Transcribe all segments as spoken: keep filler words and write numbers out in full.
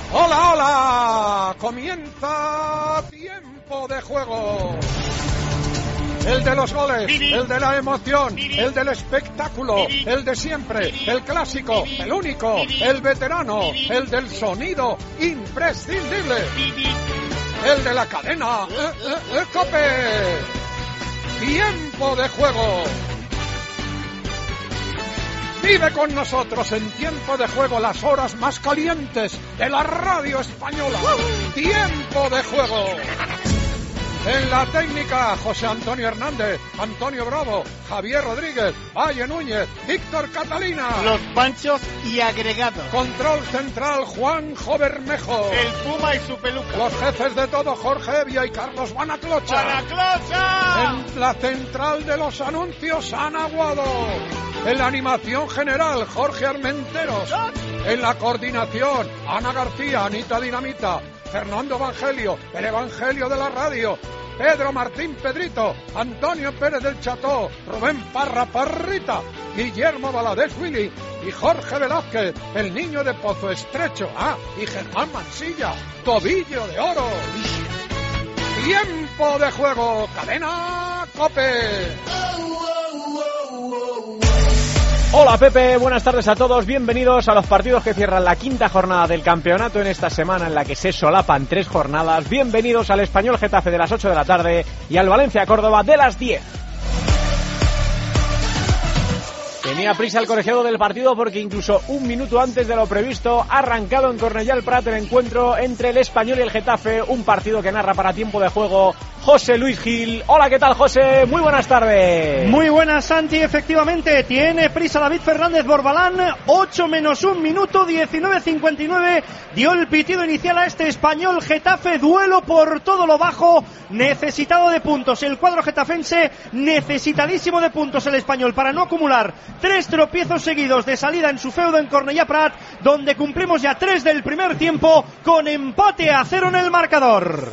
¡Hola, hola! Comienza Tiempo de Juego. El de los goles, el de la emoción, el del espectáculo, el de siempre, el clásico, el único, el veterano, el del sonido imprescindible, el de la cadena eh, eh, eh, COPE. Tiempo de Juego. Vive con nosotros en Tiempo de Juego las horas más calientes de la radio española. Tiempo de Juego. En la técnica, José Antonio Hernández, Antonio Bravo, Javier Rodríguez, Valle Núñez, Víctor Catalina. Los Panchos y agregados. Control central, Juanjo Bermejo. El Puma y su peluca. Los jefes de todo, Jorge Evia y Carlos Buenaclocha. ¡Buenaclocha! En la central de los anuncios, Ana Guado. En la animación general, Jorge Armenteros. En la coordinación, Ana García, Anita Dinamita, Fernando Evangelio, el Evangelio de la radio, Pedro Martín Pedrito, Antonio Pérez del Cható, Rubén Parra Parrita, Guillermo Valadez Willy y Jorge Velázquez, el niño de Pozo Estrecho, ah, y Germán Mansilla, Tobillo de Oro. Tiempo de Juego, cadena COPE. Hola Pepe, buenas tardes a todos, bienvenidos a los partidos que cierran la quinta jornada del campeonato en esta semana en la que se solapan tres jornadas. Bienvenidos al Español Getafe de las ocho de la tarde y al Valencia Córdoba de las diez. Tenía prisa el colegiado del partido porque incluso un minuto antes de lo previsto ha arrancado en Cornellà el Prat el encuentro entre el Español y el Getafe, un partido que narra para Tiempo de Juego José Luis Gil. Hola, ¿qué tal, José? Muy buenas tardes. Muy buenas, Santi, efectivamente, tiene prisa David Fernández Borbalán, ocho menos un minuto, diecinueve cincuenta y nueve, dio el pitido inicial a este Español Getafe, duelo por todo lo bajo, necesitado de puntos, el cuadro getafense necesitadísimo de puntos, el Español, para no acumular tres tropiezos seguidos de salida en su feudo en Cornellà Prat, donde cumplimos ya tres del primer tiempo, con empate a cero en el marcador.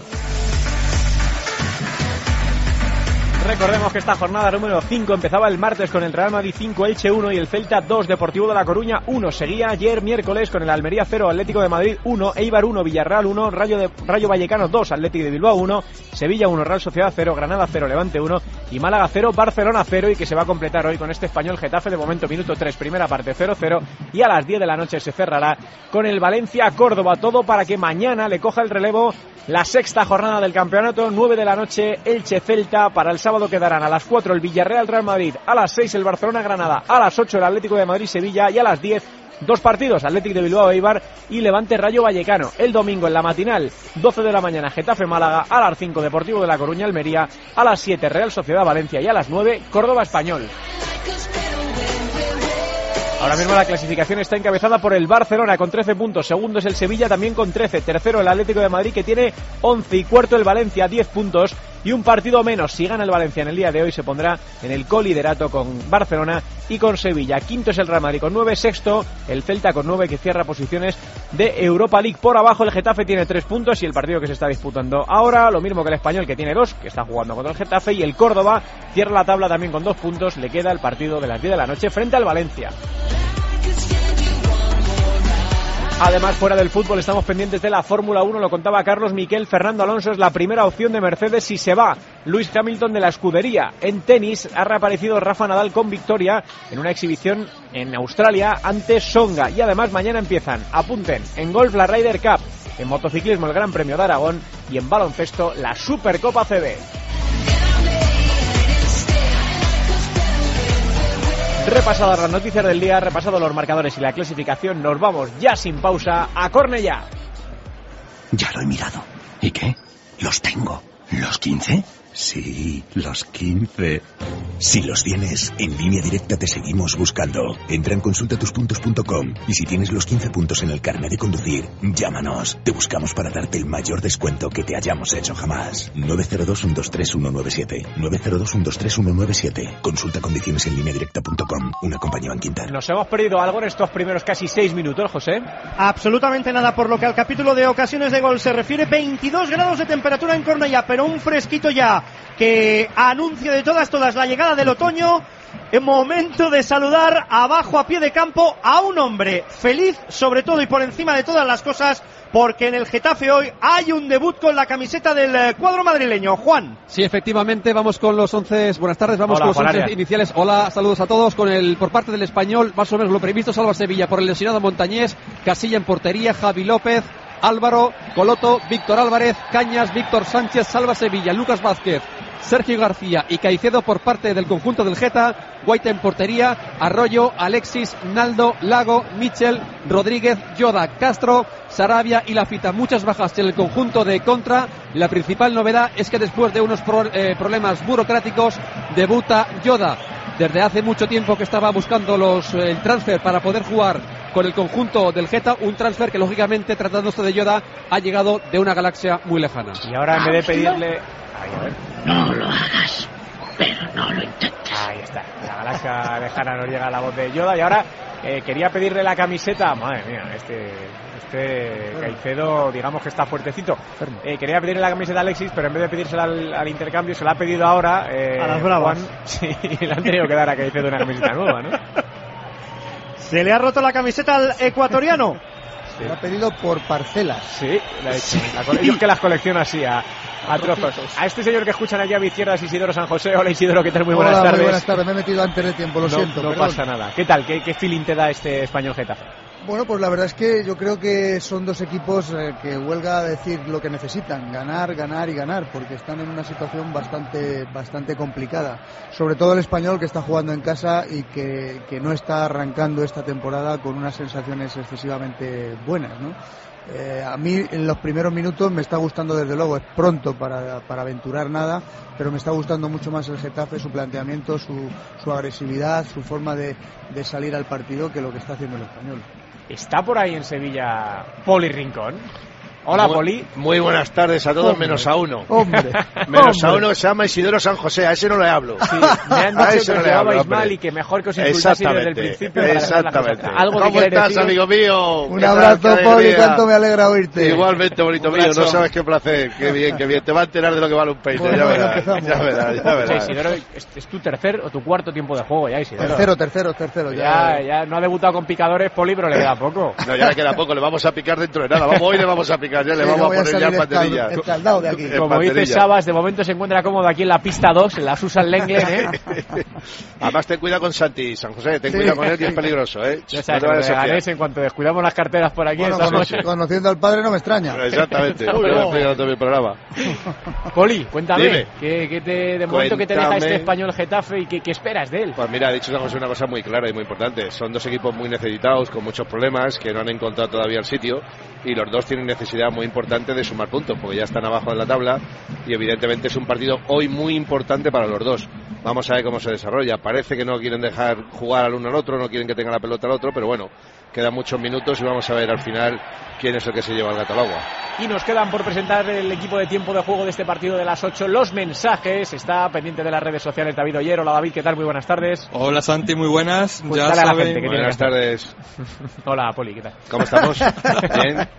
Recordemos que esta jornada número cinco empezaba el martes con el Real Madrid cinco, Elche uno y el Celta dos, Deportivo de La Coruña uno. Seguía ayer miércoles con el Almería cero, Atlético de Madrid uno, Eibar uno, Villarreal uno, Rayo, de, Rayo Vallecano dos, Atlético de Bilbao uno, Sevilla uno, Real Sociedad cero, Granada cero, Levante uno y Málaga cero, Barcelona cero, y que se va a completar hoy con este Español Getafe. De momento minuto tres, primera parte cero cero, y a las diez de la noche se cerrará con el Valencia Córdoba, todo para que mañana le coja el relevo la sexta jornada del campeonato. Nueve de la noche Elche Celta, para el sábado quedarán a las cuatro el Villarreal Real Madrid, a las seis el Barcelona Granada, a las ocho el Atlético de Madrid Sevilla y a las diez dos partidos, Atlético de Bilbao Eibar y Levante Rayo Vallecano. El domingo en la matinal, doce de la mañana Getafe Málaga, a las cinco Deportivo de La Coruña Almería, a las siete Real Sociedad Valencia y a las nueve Córdoba Español. Ahora mismo la clasificación está encabezada por el Barcelona con trece puntos, segundo es el Sevilla también con trece, tercero el Atlético de Madrid que tiene once y cuarto el Valencia diez puntos y un partido menos. Si gana el Valencia en el día de hoy se pondrá en el coliderato con Barcelona y con Sevilla. Quinto es el Real Madrid con nueve, sexto el Celta con nueve que cierra posiciones de Europa League. Por abajo el Getafe tiene tres puntos y el partido que se está disputando ahora, lo mismo que el Español que tiene dos, que está jugando contra el Getafe, y el Córdoba cierra la tabla también con dos puntos, le queda el partido de las diez de la noche frente al Valencia. Además, fuera del fútbol estamos pendientes de la Fórmula uno, lo contaba Carlos Miquel. Fernando Alonso es la primera opción de Mercedes si se va Lewis Hamilton de la escudería. En tenis ha reaparecido Rafa Nadal con victoria en una exhibición en Australia ante Songa. Y además mañana empiezan, apunten, en golf la Ryder Cup, en motociclismo el Gran Premio de Aragón y en baloncesto la Supercopa C B. Repasadas las noticias del día, repasados los marcadores y la clasificación, nos vamos ya sin pausa a Cornellà. Ya lo he mirado. ¿Y qué? Los tengo. ¿Los quince? Sí, los quince. Si los tienes, en Línea Directa te seguimos buscando. Entra en consulta tus puntos punto com y si tienes los quince puntos en el carnet de conducir, llámanos. Te buscamos para darte el mayor descuento que te hayamos hecho jamás. nueve cero dos, uno dos tres, uno nueve siete. nueve cero dos, uno dos tres, uno nueve siete. Consulta condiciones en línea directa punto com. Una compañía Banquinter. Nos hemos perdido algo en estos primeros casi seis minutos, José. Absolutamente nada, por lo que al capítulo de ocasiones de gol se refiere. Veintidós grados de temperatura en Cornellà, pero un fresquito ya que anuncia de todas todas la llegada del otoño. Es momento de saludar abajo a pie de campo a un hombre feliz, sobre todo y por encima de todas las cosas, porque en el Getafe hoy hay un debut con la camiseta del cuadro madrileño. Juan. Sí, efectivamente, vamos con los once. Buenas tardes, vamos Hola, con los once iniciales. Hola, saludos a todos. Con el por parte del Español, más o menos lo previsto: Salva Sevilla por el lesionado Montañés, Casilla en portería, Javi López, Álvaro, Coloto, Víctor Álvarez, Cañas, Víctor Sánchez, Salva Sevilla, Lucas Vázquez, Sergio García y Caicedo por parte del conjunto del Geta, Guaita en portería, Arroyo, Alexis, Naldo, Lago, Michel, Rodríguez, Yoda, Castro, Sarabia y Lafita. Muchas bajas en el conjunto de contra. La principal novedad es que después de unos pro, eh, problemas burocráticos debuta Yoda. Desde hace mucho tiempo que estaba buscando los, eh, el transfer para poder jugar con el conjunto del Geta, un transfer que lógicamente, tratándose de Yoda, ha llegado de una galaxia muy lejana. Y ahora en vez de pedirle... Ay, a ver. No lo hagas, pero no lo intentes. Ahí está, la galaxia lejana nos llega la voz de Yoda. Y ahora eh, quería pedirle la camiseta. Madre mía, este este Caicedo, digamos que está fuertecito. Eh, quería pedirle la camiseta a Alexis, pero en vez de pedírsela al, al intercambio, se la ha pedido ahora eh, a las bravas. Juan. Sí, le han tenido que dar a Caicedo una camiseta nueva, ¿no? Se le ha roto la camiseta al ecuatoriano. Sí. Lo ha pedido por parcelas. Sí, la he hecho. La cole... Yo que las colecciono así a, a trozos. A este señor que escuchan allá a mi izquierda es Isidoro San José. Hola Isidoro, ¿qué tal? Muy buenas Hola, tardes. Muy buenas tardes, me he metido antes de tiempo, lo no, siento. No perdón. pasa nada. ¿Qué tal? ¿Qué, qué feeling te da este Español Getafe? Bueno, pues la verdad es que yo creo que son dos equipos eh, que huelga a decir lo que necesitan, ganar, ganar y ganar, porque están en una situación bastante bastante complicada. Sobre todo el Español, que está jugando en casa y que, que no está arrancando esta temporada con unas sensaciones excesivamente buenas, ¿no? Eh, a mí en los primeros minutos me está gustando, desde luego, es pronto para, para aventurar nada, pero me está gustando mucho más el Getafe, su planteamiento, su, su agresividad, su forma de, de salir al partido, que lo que está haciendo el Español. ¿Está por ahí en Sevilla Poli Rincón? Hola, muy, Poli. Muy buenas tardes a todos, hombre, menos a uno. Hombre. menos hombre. a uno que se llama Isidoro San José, a ese no le hablo. Sí, me han dicho a que ese no os le hablo, llevabais hombre. mal y que mejor que os insultaseis desde el principio. Exactamente. Algo ¿Cómo que estás, decir? amigo mío? Un abrazo, Poli, cuánto me alegra oírte. Igualmente, bonito mío, no sabes qué placer. Qué bien, qué bien. Te va a enterar de lo que vale un peine. Bueno, ya, bueno, verás, ya verás, ya verás. Sí, Isidoro, ¿es, es tu tercer o tu cuarto tiempo de juego ya, Isidoro? Tercero, tercero, tercero. Ya, Ya, ya no ha debutado con picadores, Poli, pero le queda poco. No, ya le queda poco, le vamos a picar dentro de nada. Vamos, hoy le vamos a picar, ya le Sí, vamos yo a voy a poner ya salir banderilla. escaldado de aquí. En Como dice banderilla. Sabas, de momento se encuentra cómodo aquí en la pista dos, en la Susan Lenglen, ¿eh? Además, ten cuidado con Santi, San José, ten Sí. cuidado con él, que es peligroso, ¿eh? Ya No sabes, te vayas a fiar. Leganés, en cuanto descuidamos las carteras por aquí, Bueno, estamos... cono- conociendo al padre no me extraña. Exactamente, yo lo he explicado en todo mi programa. Poli, cuéntame, Dime. ¿qué, qué te, de momento que te deja Cuéntame. este Español Getafe y qué, qué esperas de él? Pues mira, ha dicho San José una cosa muy clara y muy importante. Son dos equipos muy necesitados, con muchos problemas, que no han encontrado todavía el sitio, y los dos tienen necesidad muy importante de sumar puntos, porque ya están abajo en la tabla, y evidentemente es un partido hoy muy importante para los dos. Vamos a ver cómo se desarrolla. Parece que no quieren dejar jugar al uno al otro, no quieren que tenga la pelota al otro, pero bueno, quedan muchos minutos y vamos a ver al final quién es el que se lleva el gato al agua. Y nos quedan por presentar el equipo de tiempo de juego de este partido de las ocho. Los mensajes, está pendiente de las redes sociales David Oyer. Hola David, ¿qué tal? Muy buenas tardes. Hola Santi, muy buenas. Pues ya dale a la saben... gente que tiene Buenas que hacer. tardes. Hola Poli, ¿qué tal? ¿Cómo estamos? Bien.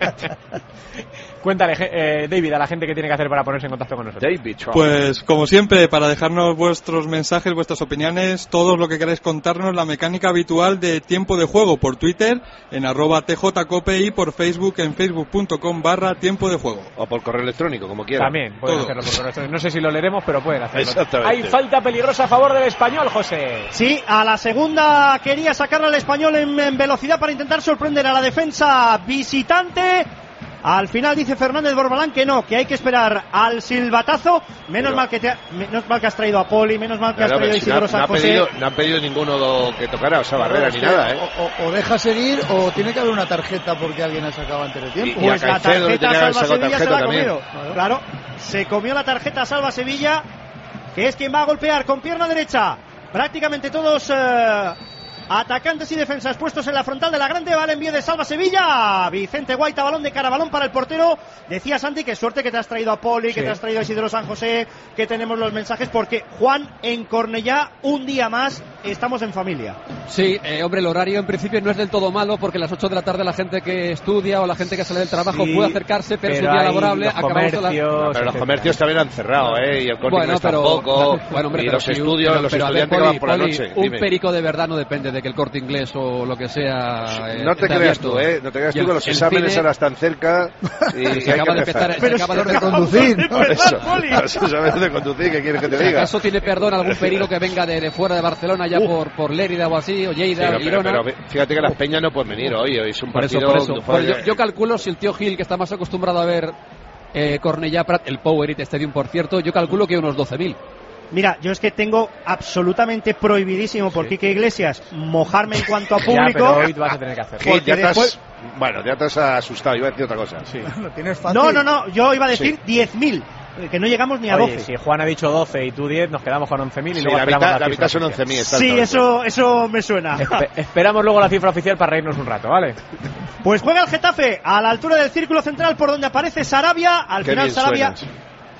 Cuéntale, eh, David, a la gente que tiene que hacer para ponerse en contacto con nosotros. David Trump. Pues como siempre, para dejarnos vuestros mensajes, vuestras opiniones, todo lo que queráis contarnos, la mecánica habitual de tiempo de juego por Twitter en arroba tjcope y por Facebook en facebook.com barra tiempo de juego. O por correo electrónico, como quieran. También pueden Todo. hacerlo por correo electrónico. No sé si lo leeremos, pero pueden hacerlo. Exactamente. Hay falta peligrosa a favor del Español, José. Sí, a la segunda quería sacarle al Español en, en velocidad para intentar sorprender a la defensa visitante. Al final dice Fernández Borbalán que no, que hay que esperar al silbatazo. Menos Pero- mal que te ha- menos mal que has traído a Poli, menos mal que has Claro, traído a pero si no, Isidoro no San ha José. pedido, no ha pedido ninguno que tocara, o sea, barrera Es ni que nada, ¿eh? o, o deja seguir o tiene que haber una tarjeta porque alguien ha sacado antes de tiempo. Y- y a Pues la Caicedo le tarjeta tenía que haber Salva sacado Sevilla se tarjeta la ha también. comido. Claro, se comió la tarjeta Salva Sevilla, que es quien va a golpear con pierna derecha. Prácticamente todos eh, Atacantes y defensas puestos en la frontal de la grande. Vale, envío de Salva Sevilla. Vicente Guaita, balón de cara, balón para el portero. Decía Santi, qué suerte que te has traído a Poli, sí. que te has traído a Isidro San José, que tenemos los mensajes, porque Juan, en Cornellá, un día más, estamos en familia. Sí, eh, hombre, el horario en principio no es del todo malo, porque a las ocho de la tarde la gente que estudia o la gente que sale del trabajo sí, puede acercarse, pero, pero es un día laborable. Acabamos la... no, pero los comercios también han cerrado, ¿eh? Y el Corte bueno, pero, tampoco. Bueno, hombre, y los estudios, pero, los pero, estudiantes ver, Poli, van por Poli, la noche. Un Dime. perico de verdad no depende de que el Corte Inglés o lo que sea. Eh, no te creas tú, ¿eh? No te creas tú que los exámenes ahora están cerca y se acaba de empezar. Pero se acaba de conducir. Los exámenes de conducir, ¿qué quieres que te diga? ¿Acaso tiene perdón algún perico que venga de, de fuera de Barcelona, ya uh. por, por Lérida o así, o Lleida, sí, no, pero, pero fíjate que las Peñas no pueden venir hoy, hoy es un partido... Por eso, por eso. Pues yo, yo calculo, si el tío Gil, que está más acostumbrado a ver eh, Cornellá Prat, el Powerade Stadium, por cierto, yo calculo que unos doce mil. Mira, yo es que tengo absolutamente prohibidísimo por sí. Quique Iglesias mojarme en cuanto a público. Ya, pero hoy vas a tener que hacer. Sí, ya después... te has, bueno, ya te has asustado, iba a decir otra cosa. Sí. Lo tienes fácil. No, no, no, yo iba a decir diez mil. Que no llegamos ni a Oye, doce. Si Juan ha dicho doce y tú diez, nos quedamos con once mil y sí, luego la esperamos mitad, la, la mitad son once mil. Sí, eso, eso me suena. Espe esperamos luego la cifra oficial para reírnos un rato, ¿vale? Pues juega el Getafe a la altura del círculo central por donde aparece Sarabia. Al Qué final Sarabia... Suenas.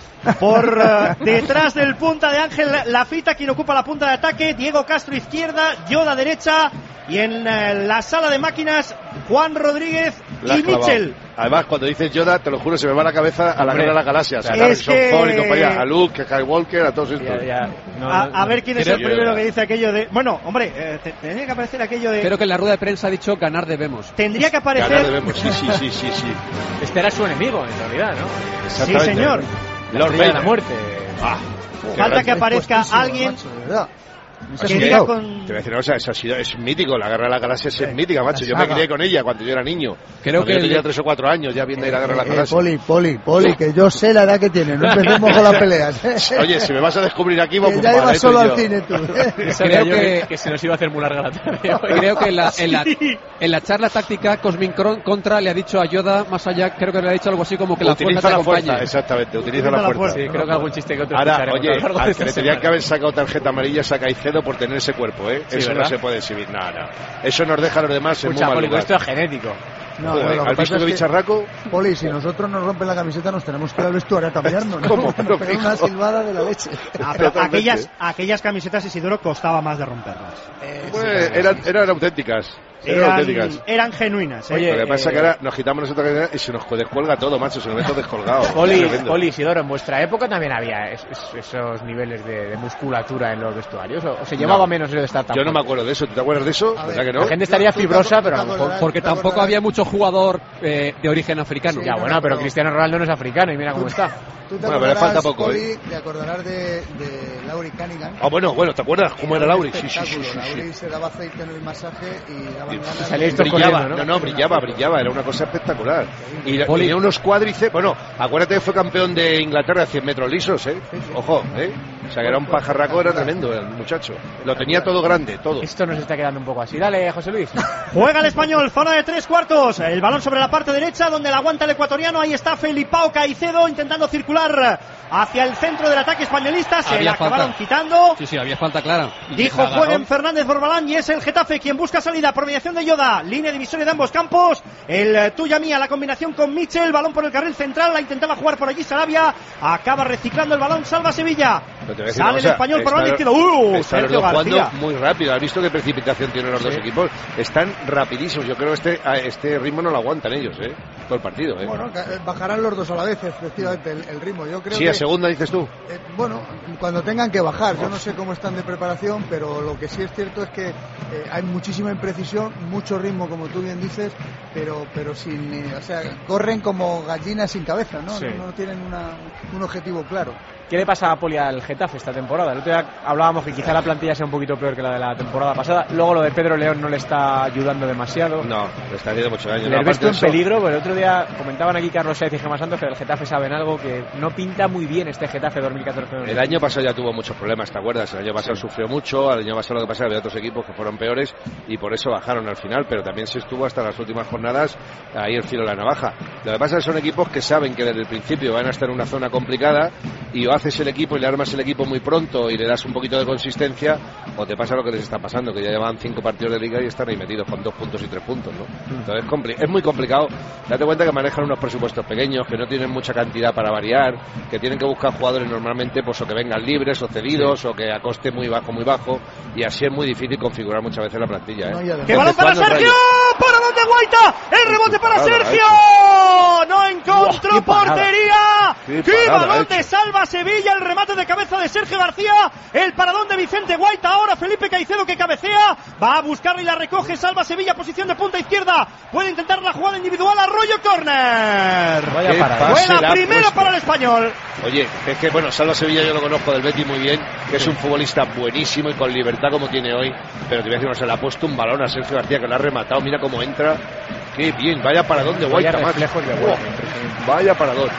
Por uh, detrás del punta de Ángel Lafita, quien ocupa la punta de ataque. Diego Castro izquierda, Yoda derecha. Y en uh, la sala de máquinas, Juan Rodríguez la y Michel. Además, cuando dices Yoda, te lo juro, se me va la cabeza a la Guerra de las Galaxias. A Harrison que... Ford y compañía, a Luke, a Skywalker, a todos estos. Ya, ya. No, a, no, a ver quién es el Yoda. primero que dice aquello de... Bueno, hombre, eh, te, tendría que aparecer aquello de... Creo que en la rueda de prensa ha dicho ganar debemos. Tendría que aparecer... Ganar debemos, sí, sí, sí, sí, sí. Este era su enemigo, en realidad, ¿no? Sí, señor. Lord de la muerte. Ah, falta que aparezca alguien... Macho, que diga con... Te voy a decir una cosa, eso ha sido, es mítico, la Guerra de las Galaxias es mítica, macho. Yo me crié con ella cuando yo era niño. Creo que yo tenía tres o cuatro años ya viendo eh, la Guerra de las eh, Galaxias. Poli, Poli, Poli, que yo sé la edad que tiene, no empecemos con las peleas. Oye, si me vas a descubrir aquí, vamos que ya ibas solo al cine tú. Creo que, que se nos iba a hacer muy larga la tarde. Creo que en la, en, la, en la charla táctica, Cosmin Contra le ha dicho a Yoda, más allá, creo que le ha dicho algo así como que la utiliza fuerza la te acompañe. fuerza, exactamente, utiliza la fuerza. Sí, creo que algún chiste que otro Ahora, oye, al que le tenían que haber sacado tarjeta amarilla a Caicedo por tener ese cuerpo, ¿eh? Eso no se puede exhibir, nada. Eso nos deja a los demás en muy mal lugar. Esto es genético. No, Joder, bueno, ¿has visto que bicharraco? Poli, si nosotros nos rompen la camiseta nos tenemos que ir al vestuario a cambiarnos, ¿no? ¿Cómo? Pero una silbada de la leche. Ah, pero aquellas, aquellas camisetas, Isidoro, costaba más de romperlas. Eh, pues, eran, eran auténticas. Eran, eran auténticas. Eran genuinas. ¿eh? Oye, lo que pasa es eh, que ahora nos quitamos nosotros y se nos descuelga todo, macho. Se nos ve todo descolgado. Poli, Poli, Isidoro, en vuestra época también había es, es, esos niveles de, de musculatura en los vestuarios. ¿O, o se llevaba no, menos eso de estar tan Yo no me acuerdo de eso. ¿Tú te acuerdas de eso? ¿Verdad que no? La gente estaría fibrosa, pero a lo mejor... Porque tampoco había mucho jugador eh, de origen africano. Sí, ya, no, bueno, pero Cristiano Ronaldo no es africano y mira cómo está. Tú te bueno, pero le falta poco, Poli, ¿eh? Te acordarás de, de Laurie Cunningham. Ah, bueno, bueno, ¿te acuerdas cómo era Laurie? Sí, sí, sí, sí, Laurie sí. se daba aceite en el masaje y daban ganas. De... Brillaba, corriendo, ¿no? no, no, brillaba, brillaba, era una cosa espectacular. Y Poli... tenía unos cuádriceps, bueno, acuérdate que fue campeón de Inglaterra a cien metros lisos, ¿eh? Ojo, ¿eh? O sea, que era un pajarraco, era tremendo el muchacho. Lo tenía todo grande, todo. Esto nos está quedando un poco así. Dale, José Luis. Juega el Español, zona de tres cuartos. El balón sobre la parte derecha, donde la aguanta el ecuatoriano. Ahí está Felipao Caicedo intentando circular hacia el centro del ataque españolista. Se la acabaron quitando. Sí, sí, había falta clara. Dijo jueguen Fernández Borbalán y es el Getafe quien busca salida por mediación de Yoda. Línea divisoria de ambos campos. El tuya mía, la combinación con Michel. Balón por el carril central. La intentaba jugar por allí Sarabia. Acaba reciclando el balón. Salva Sevilla. Sale el Español por la izquierda. ¡Uh! Sergio García. Muy rápido. ¿Has visto qué precipitación tienen los sí. dos equipos? Están rapidísimos. Yo creo que este, este ritmo no lo aguantan ellos, ¿eh? Todo el partido, ¿eh? Bueno, bajarán los dos a la vez, efectivamente, el, el ritmo. Yo creo sí, que, a segunda dices tú. Eh, bueno, cuando tengan que bajar. Yo no sé cómo están de preparación, pero lo que sí es cierto es que eh, hay muchísima imprecisión, mucho ritmo, como tú bien dices, pero pero sin, eh, o sea, corren como gallinas sin cabeza, ¿no? Sí. No, no tienen una, un objetivo claro. ¿Qué le pasa a Poli al Getafe esta temporada? El otro día hablábamos que quizá la plantilla sea un poquito peor que la de la temporada pasada. Luego lo de Pedro León no le está ayudando demasiado. No, le está haciendo mucho daño. ¿Le ves tú en peligro? Pero el otro día comentaban aquí Carlos Saez y Gemma Santos que del Getafe saben algo, que no pinta muy bien este Getafe dos mil catorce. El año pasado ya tuvo muchos problemas, ¿te acuerdas? El año pasado sí. sufrió mucho, el año pasado lo que pasa había otros equipos que fueron peores y por eso bajaron al final, pero también se estuvo hasta las últimas jornadas ahí el filo de la navaja. Lo que pasa es que son equipos que saben que desde el principio van a estar en una zona complicada y o haces el equipo y le armas el equipo muy pronto y le das un poquito de consistencia, o te pasa lo que les está pasando, que ya llevan cinco partidos de liga y están ahí metidos con dos puntos y tres puntos, ¿no? Entonces es, compli- es muy complicado. Date cuenta que manejan unos presupuestos pequeños, que no tienen mucha cantidad para variar, que tienen que buscar jugadores normalmente pues o que vengan libres o cedidos, sí, o que a coste muy bajo, muy bajo, y así es muy difícil configurar muchas veces la plantilla, ¿eh? No, ¡qué balón para Sergio! ¡Para donde Guaita! ¡El rebote para Sergio! ¡No encontró ¡Uah, portería! ¡Qué, ¡Qué balón de Salva Sevilla! El remate de cabeza de Sergio García. El paradón de Vicente Guaita. Ahora Felipe Caicedo que cabecea. Va a buscarla y la recoge Salva Sevilla. Posición de punta izquierda. Puede intentar la jugada individual. Arroyo córner. Buena primera para el Español. Oye, es que bueno, Salva Sevilla yo lo conozco del Betis muy bien, que es un futbolista buenísimo y con libertad como tiene hoy. Pero te voy a decir, no, se le ha puesto un balón a Sergio García que lo ha rematado. Mira cómo entra. Qué bien. Vaya paradón de Guaita. Vaya reflejos de Guaita. Vaya paradón.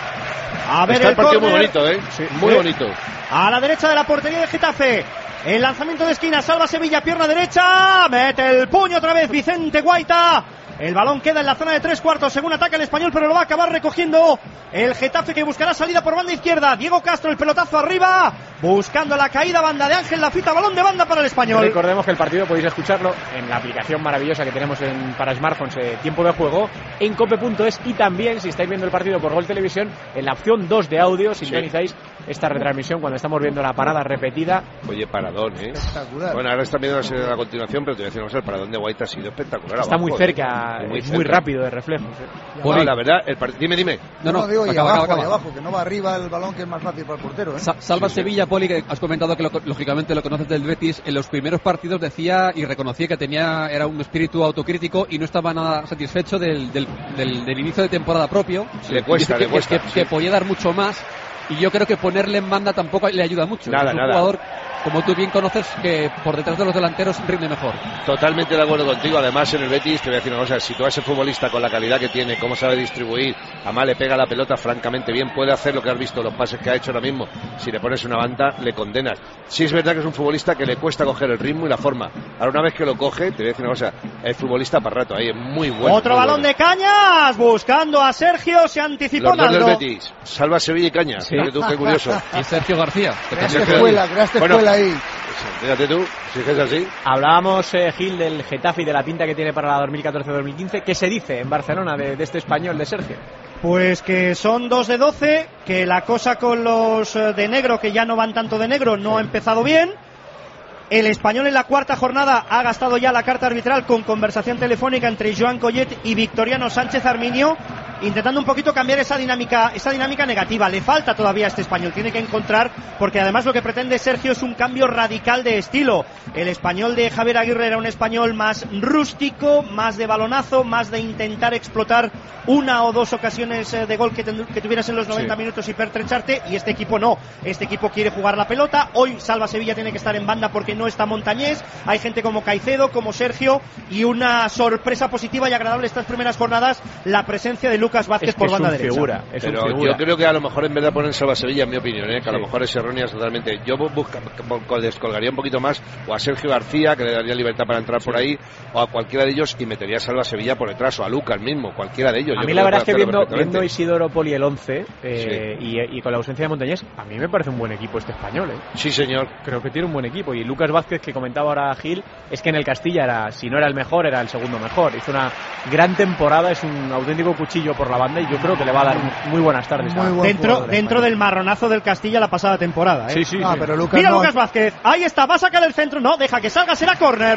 A ver, está el, el partido corner. Muy bonito, ¿eh? Sí, muy sí. bonito. A la derecha de la portería de Getafe. El lanzamiento de esquina, Salva Sevilla, pierna derecha. Mete el puño otra vez Vicente Guaita. El balón queda en la zona de tres cuartos según ataca el Español, pero lo va a acabar recogiendo el Getafe, que buscará salida por banda izquierda. Diego Castro, el pelotazo arriba, buscando la caída, banda de Ángel Lafita, balón de banda para el Español. Recordemos que el partido podéis escucharlo en la aplicación maravillosa que tenemos en, para smartphones, eh, Tiempo de Juego, en cope punto es, y también, si estáis viendo el partido por Gol Televisión, en la opción dos de audio, sintonizáis sí. esta retransmisión cuando estamos viendo la parada repetida. Oye, paradón, ¿eh? Espectacular. Bueno, ahora están viendo la serie de la continuación, pero te voy a decir, no sé, el paradón de Guaita ha sido espectacular. Está abajo, muy cerca, ¿eh? muy, es cerca. muy rápido de reflejos. ¿eh? No, la verdad, el part... dime, dime. No, no, no digo, y acaba, abajo, acaba, acaba. abajo, que no va arriba el balón, que es más fácil para el portero, ¿eh? Sa Salva sí, Sevilla, sí. Poli, que has comentado que lo, lógicamente lo conoces del Betis, en los primeros partidos decía y reconocía que tenía era un espíritu autocrítico y no estaba nada satisfecho del, del, del, del inicio de temporada propio. Le cuesta, que, le cuesta. Que, sí. que podía dar mucho más, y yo creo que ponerle en banda tampoco le ayuda mucho. Nada, es un nada. jugador, como tú bien conoces, que por detrás de los delanteros rinde mejor. Totalmente de acuerdo contigo. Además, en el Betis, te voy a decir una cosa, si tú a ese futbolista con la calidad que tiene, cómo sabe distribuir, además le pega la pelota francamente bien, puede hacer lo que has visto, los pases que ha hecho ahora mismo. Si le pones una banda, le condenas. Sí es verdad que es un futbolista que le cuesta coger el ritmo y la forma. Ahora, una vez que lo coge, te voy a decir una cosa, es futbolista para rato, ahí es muy bueno. Otro muy balón bueno. de Cañas, buscando a Sergio, se anticipó Los dos Naldo. del Betis, Salva Sevilla y Cañas. Sí. Fíjate tú, qué curioso. Y Sergio García. Creaste escuela, creaste bueno, escuela ahí. Fíjate tú, si es así. Hablábamos, eh, Gil, del Getafe y de la pinta que tiene para la dos mil catorce dos mil quince. ¿Qué se dice en Barcelona de, de este español de Sergio? Pues que son dos de doce, que la cosa con los de negro, que ya no van tanto de negro, no ha empezado bien. El Español en la cuarta jornada ha gastado ya la carta arbitral con conversación telefónica entre Joan Collet y Victoriano Sánchez Arminio, intentando un poquito cambiar esa dinámica, esa dinámica negativa. Le falta todavía a este Español, tiene que encontrar, porque además lo que pretende Sergio es un cambio radical de estilo. El Español de Javier Aguirre era un Español más rústico, más de balonazo, más de intentar explotar una o dos ocasiones de gol que, que tuvieras en los noventa sí. minutos y pertrecharte, y este equipo no. Este equipo quiere jugar la pelota. Hoy Salva Sevilla tiene que estar en banda porque no está Montañés, hay gente como Caicedo, como Sergio, y una sorpresa positiva y agradable estas primeras jornadas, la presencia de Lucas Vázquez es que por es banda un derecha. Figura, es Pero un figura. yo creo que a lo mejor en vez de poner Salva Sevilla, en mi opinión, ¿eh? que a sí. lo mejor es errónea totalmente, yo busca, descolgaría un poquito más o a Sergio García, que le daría libertad para entrar sí. por ahí, o a cualquiera de ellos, y metería a Salva Sevilla por detrás, o a Lucas mismo, cualquiera de ellos. A yo mí la verdad es que viendo, viendo a Isidoro Poli el once eh, sí. y, y con la ausencia de Montañés, a mí me parece un buen equipo este español. ¿eh? Sí, señor. Creo que tiene un buen equipo, y Lucas Vázquez, que comentaba ahora Gil, es que en el Castilla era, si no era el mejor, era el segundo mejor. Hizo una gran temporada, es un auténtico cuchillo por la banda, y yo creo que le va a dar muy buenas tardes. Muy buen dentro dentro del marronazo del Castilla la pasada temporada. ¿eh? Sí, sí. Ah, sí. Pero Lucas Mira no... Lucas Vázquez, ahí está, va a sacar el centro, no, deja que salga, será córner.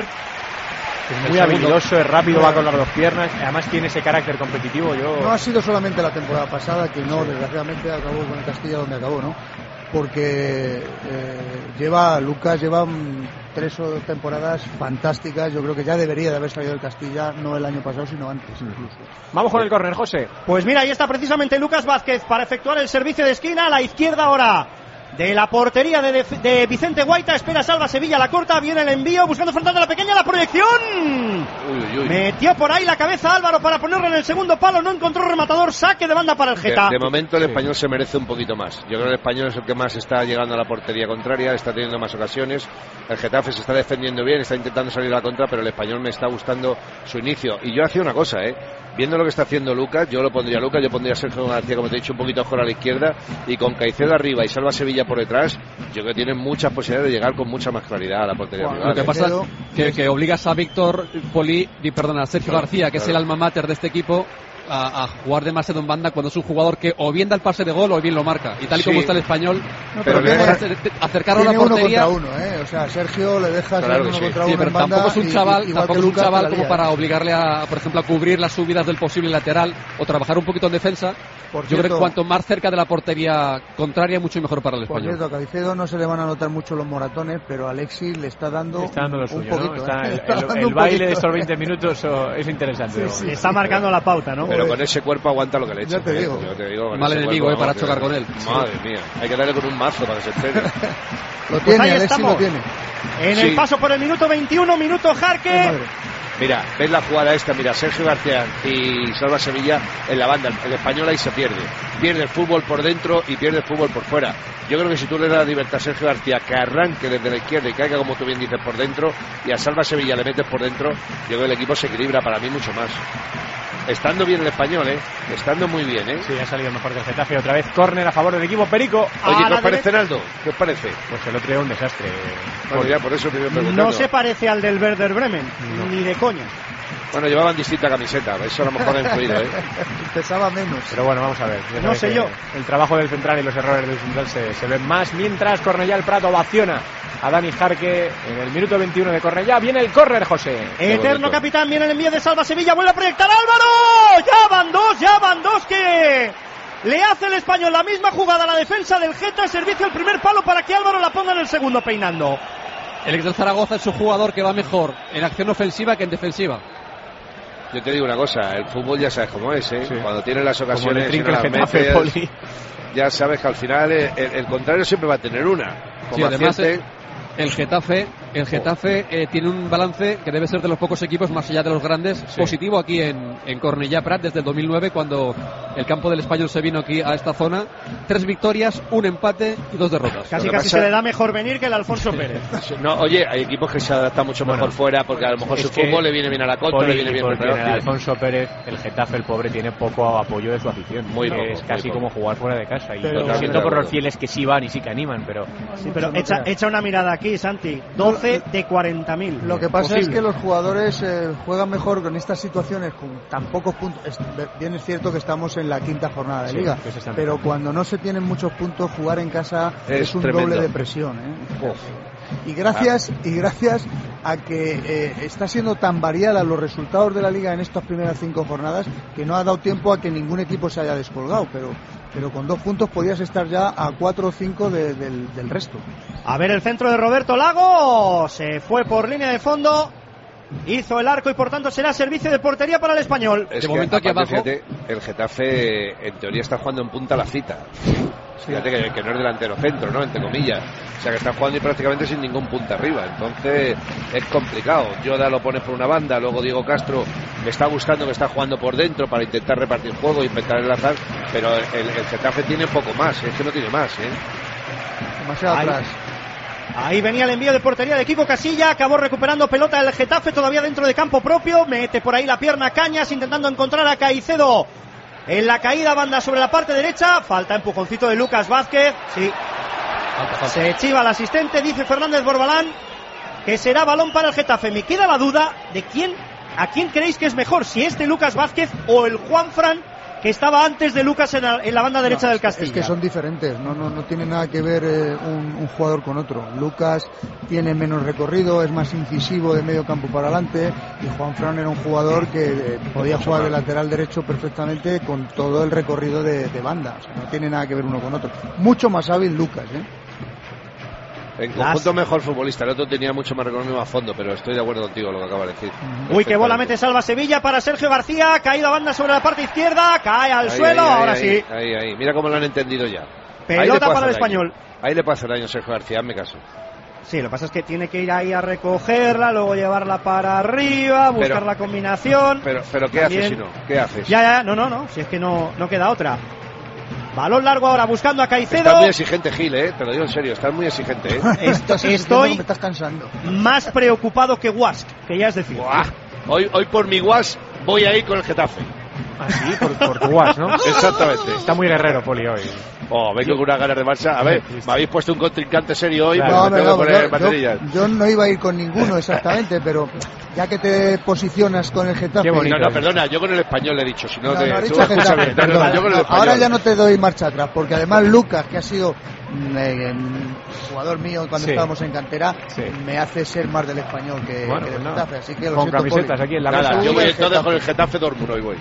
Es muy habilidoso, es rápido, va con las dos piernas, además tiene ese carácter competitivo. Yo... No ha sido solamente la temporada pasada, que no, desgraciadamente acabó con el Castilla donde acabó, ¿no? Porque eh, lleva, Lucas lleva um, tres o temporadas fantásticas. Yo creo que ya debería de haber salido del Castilla, no el año pasado, sino antes incluso. Vamos con el córner, José. Pues mira, ahí está precisamente Lucas Vázquez para efectuar el servicio de esquina a la izquierda ahora de la portería de, de, de Vicente Guaita. Espera Salva Sevilla, la corta, viene el envío, buscando frontal de la pequeña, la proyección. Uy, uy, uy. Metió por ahí la cabeza Álvaro para ponerlo en el segundo palo, no encontró rematador, saque de banda para el Geta. De, de momento el español sí. se merece un poquito más. Yo creo que el español es el que más está llegando a la portería contraria, está teniendo más ocasiones. El Getafe se está defendiendo bien, está intentando salir a la contra, pero el español me está gustando su inicio. Y yo hacía una cosa, ¿eh? viendo lo que está haciendo Lucas, yo lo pondría a Lucas, yo pondría a Sergio García, como te he dicho, un poquito mejor a la izquierda, y con Caicedo arriba y Salva Sevilla por detrás, yo creo que tienen muchas posibilidades de llegar con mucha más claridad a la portería. Bueno, lo que pasa es que, que obligas a Víctor Poli, y perdón, a Sergio claro, García, que claro. es el alma mater de este equipo, A, a jugar demasiado en banda cuando es un jugador que o bien da el pase de gol o bien lo marca, y tal y sí. como está el Español, no, pero pero tiene, acercarlo a la uno portería contra uno, ¿eh? O sea, Sergio le deja claro uno sí. contra sí, uno pero en banda, tampoco es un chaval, y, tampoco es un Lucas chaval la como lía, para ¿eh? obligarle a, por ejemplo, a cubrir las subidas del posible lateral o trabajar un poquito en defensa. Por Yo cierto, creo que cuanto más cerca de la portería contraria, mucho mejor para el Por Español. cierto, a Caicedo no se le van a notar mucho los moratones, pero Alexis le está dando, está dando lo un suyo, poquito. ¿no? Está ¿eh? el, Está el- dando el un baile poquito. de estos veinte minutos oh, es interesante. Sí, sí. Está marcando la pauta, ¿no? Pero con ese cuerpo aguanta lo que le echa. Ya te digo. Yo te digo con Mal ese enemigo, cuerpo, eh, para vamos, chocar que- con él. Madre mía, hay que darle con un mazo para que se entere. Lo Pues tiene, ahí Alexis estamos. lo tiene. En Sí. el paso por el minuto veintiuno, minuto Jarque. Madre. Mira, ves la jugada esta, mira, Sergio García y Salva Sevilla en la banda, el español ahí se pierde. Pierde el fútbol por dentro y pierde el fútbol por fuera. Yo creo que si tú le das la libertad a Sergio García que arranque desde la izquierda y caiga, como tú bien dices, por dentro, y a Salva Sevilla le metes por dentro, yo creo que el equipo se equilibra para mí mucho más. Estando bien el español, ¿eh? Estando muy bien, ¿eh? Sí, ha salido mejor que el Getafe. Otra vez córner a favor del equipo Perico. Oye, A ¿qué la os parece, derecha. Naldo? ¿Qué os parece? Pues el otro día un desastre. Bueno, ya por eso te iba preguntando. No se parece al del Werder Bremen, ni de coña. Bueno, llevaban distinta camiseta, eso a lo mejor ha influido, ¿eh? Pesaba menos. Pero bueno, vamos a ver. Ya No sabéis sé que yo. El trabajo del central y los errores del central se, se ven más. Mientras Cornellá el Prat ovaciona a Dani Jarque en el minuto veintiuno de Cornellá. Viene el córner, José. Eterno capitán, viene el envío de Salva Sevilla, vuelve a proyectar Álvaro. Ya van dos, ya van dos que le hace el Español la misma jugada a la defensa del Geta, servicio al primer palo para que Álvaro la ponga en el segundo peinando. El ex del Zaragoza es un jugador que va mejor en acción ofensiva que en defensiva. Yo te digo una cosa, el fútbol ya sabes cómo es, ¿eh? Sí. Cuando tienes las Como le ocasiones y trinca no el las Getafe, metes, Poli. ya sabes que al final el, el- el contrario siempre va a tener una. Como Sí, además, acierte, eh, el Getafe, el Getafe eh, tiene un balance que debe ser de los pocos equipos, más allá de los grandes, Sí. positivo aquí en, en Cornellá Prat desde el dos mil nueve, cuando el campo del Español se vino aquí a esta zona. Tres victorias, un empate y dos derrotas. Casi Lo que casi pasa- se le da mejor venir que el Alfonso Pérez. No, oye, hay equipos que se adaptan mucho mejor Bueno, fuera porque a lo mejor es su que fútbol le viene bien a la contra, Poli, le viene bien porque preparado. el Alfonso Pérez, el Getafe, el pobre, tiene poco apoyo de su afición. Muy Que poco, es muy casi poco. como jugar fuera de casa. Y Pero- lo siento Totalmente por de los acuerdo. fieles que sí van y sí que animan, pero Sí, pero echa, echa una mirada aquí, Santi. doce de cuarenta mil. Lo que pasa Posible. es que los jugadores eh, juegan mejor con estas situaciones con tan pocos puntos. Es, bien es cierto que estamos en la quinta jornada de Sí, liga, que se están pero empezando. cuando no se tienen muchos puntos, jugar en casa es, Es un tremendo. doble de presión. ¿eh? Y gracias y gracias a que eh, está siendo tan variada los resultados de la liga en estas primeras cinco jornadas que no ha dado tiempo a que ningún equipo se haya descolgado, pero pero con dos puntos podías estar ya a cuatro o cinco de- del, del resto. A ver el centro de Roberto Lago. Se fue por línea de fondo. Hizo el arco y por tanto será servicio de portería para el Español. Es De que, momento aquí aparte, abajo- fíjate, el Getafe en teoría está jugando en punta la cita. Fíjate que, que no es delantero centro, ¿no? Entre comillas. O sea que está jugando y prácticamente sin ningún punta arriba. Entonces es complicado. Yoda lo pone por una banda, luego Diego Castro le está buscando que está jugando por dentro para intentar repartir juego e intentar enlazar. Pero el, el Getafe tiene poco más, es que no tiene más, ¿eh? Demasiado Ahí. atrás. Ahí venía el envío de portería de Kiko Casilla, acabó recuperando pelota el Getafe todavía dentro de campo propio, mete por ahí la pierna Cañas intentando encontrar a Caicedo en la caída banda sobre la parte derecha, falta empujoncito de Lucas Vázquez, sí, Falta, falta. se chiva el asistente, dice Fernández Borbalán que será balón para el Getafe. Me queda la duda de quién, a quién creéis que es mejor, si este Lucas Vázquez o el Juanfran que estaba antes de Lucas en la, en la banda derecha No, del es que- Castilla. Es que son diferentes, no, no, no tiene nada que ver eh, un, un jugador con otro. Lucas tiene menos recorrido, es más incisivo de medio campo para adelante, y Juan Fran era un jugador que eh, podía Mucho jugar más. de lateral derecho perfectamente con todo el recorrido de, de banda. O sea, no tiene nada que ver uno con otro. Mucho más hábil Lucas, ¿eh? En Las- conjunto mejor futbolista. El otro tenía mucho más recorrido a fondo, pero estoy de acuerdo contigo en lo que acaba de decir. Uy, qué bola mete Salva Sevilla para Sergio García, caído a banda sobre la parte izquierda, cae al Ahí, suelo, ahí, ahí, ahora ahí, sí. Ahí, ahí. Mira cómo lo han entendido ya. Ahí le Pelota puede para el hacer daño. Español. Ahí le pasa daño a Sergio García, hazme caso. Sí, lo que pasa es que tiene que ir ahí a recogerla, luego llevarla para arriba, buscar Pero- la combinación. Pero, pero ¿qué También- haces si no? ¿Qué haces? Ya, ya, no, no, no, si es que no, no queda otra. Balón largo ahora buscando a Caicedo. Estás muy exigente, Gil, ¿eh? Te lo digo en serio, estás muy exigente, ¿eh? Esto- Estás exigiendo estoy que me estás cansando. más preocupado que Wask, que ya es decir. Buah. Hoy, hoy por mi guas voy a ir con el Getafe. Así, por, por tu guas, ¿no? Exactamente. Está muy guerrero, Poli, hoy. Oh, vengo con una ganas de marcha. A ver, me habéis puesto un contrincante serio hoy, Claro. pero me No, tengo no, que poner yo, baterías. yo, yo no iba a ir con ninguno exactamente, pero ya que te posicionas con el Getafe... No, no, perdona, yo con el Español le he dicho, si no, No, te... no, ha tú dicho escúchame, Getafe, no, no, perdón. yo con el No, Español. ahora ya no te doy marcha atrás, porque además Lucas, que ha sido mm, eh, mm, jugador mío cuando Sí. estábamos en cantera, Sí. me hace ser más del Español que, Bueno, que del pues nada. Getafe, así que lo Con siento, camisetas Poli. aquí en la Nada, mesa. yo voy el entonces Getafe. con el Getafe Dortmund hoy voy.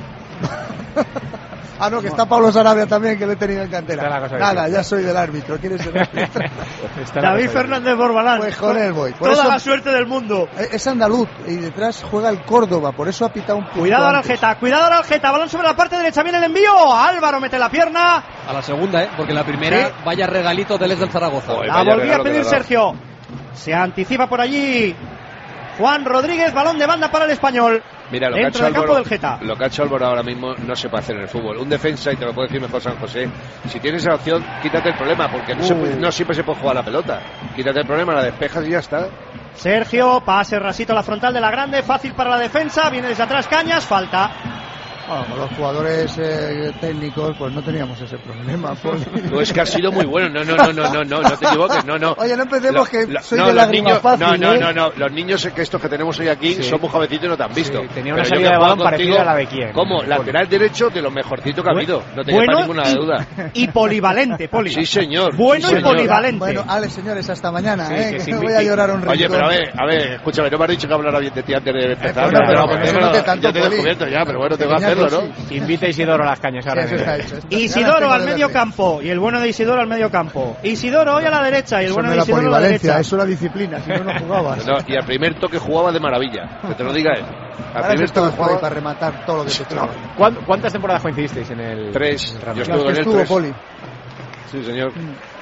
Ah, no, que está Pablo Sarabia también, que lo he tenido en cantera. Está la cosa Nada, difícil. ya soy del árbitro. ¿Quieres ser árbitro? Está la David cosa Fernández Borbalán. Pues con él voy. Por Toda eso- la suerte del mundo. Es andaluz y detrás juega el Córdoba, por eso ha pitado un poco Cuidado ahora antes. Algeta, cuidado ahora Algeta, balón sobre la parte derecha, viene el envío, Álvaro mete la pierna, A la segunda, ¿eh? Porque la primera, Sí. vaya regalito del ex del Zaragoza. Joder. la vaya volvía a regalo que pedir le ha dado. Sergio, se anticipa por allí Juan Rodríguez, balón de banda para el Español, Mira, lo que, ha dentro hecho del campo Álvaro, del Geta. lo que ha hecho Álvaro ahora mismo no se puede hacer en el fútbol. Un defensa, y te lo puede decir mejor San José, si tienes esa opción, quítate el problema, porque no, se puede- no siempre se puede jugar la pelota. Quítate el problema, la despejas y ya está. Sergio, pase rasito a la frontal de la grande, fácil para la defensa, viene desde atrás Cañas, falta. Bueno, con los jugadores eh, técnicos, pues no teníamos ese problema. Poli. No, es que ha sido muy bueno. No, no, no, no, no, no, no te equivoques, no, no. Oye, no empecemos que Lo- soy no, de los lágrima niños, fácil, no, no, ¿eh? no, no, los niños que estos que tenemos hoy aquí Sí. son muy jovencitos y no te han visto. Sí, tenía una Pero yo salida que de he balón jugado parecida contigo a la de quién. como Poli. lateral derecho de lo mejorcito que ha habido. No te Bueno quepa ninguna y- duda. Y polivalente, Poli. Sí, señor. Bueno Sí, y señor. polivalente. Bueno, Alex, señores, hasta mañana, Sí, ¿eh? que Que sí, me sí, voy a sí. llorar un Oye, rincón. pero a ver, a ver, escúchame, no me has dicho que hablara bien de ti antes de empezar. bueno, pero, pero que no se pero- note tanto, yo te he Poli. descubierto ya, pero bueno, tengo que Pequeñaco, hacerlo, ¿no? sí. Invita a Isidoro a las cañas Sí, ahora. eso está hecho. Esto- Isidoro tengo al de medio verle. campo y el bueno de Isidoro al medio campo. Isidoro hoy a la derecha y el Eso bueno no de era Isidoro a la polivalencia, derecha. eso era disciplina, si no, no jugabas. No, y al primer toque jugaba de maravilla, que te lo diga él. Al Ahora primer estabas toque por ahí jugaba para rematar todo lo que te echaba. ¿Cuán- ¿Cuántas temporadas coincidisteis en el tres. en el Real Yo Madrid? estuve Las con que él estuvo tres. Poli. Sí, señor.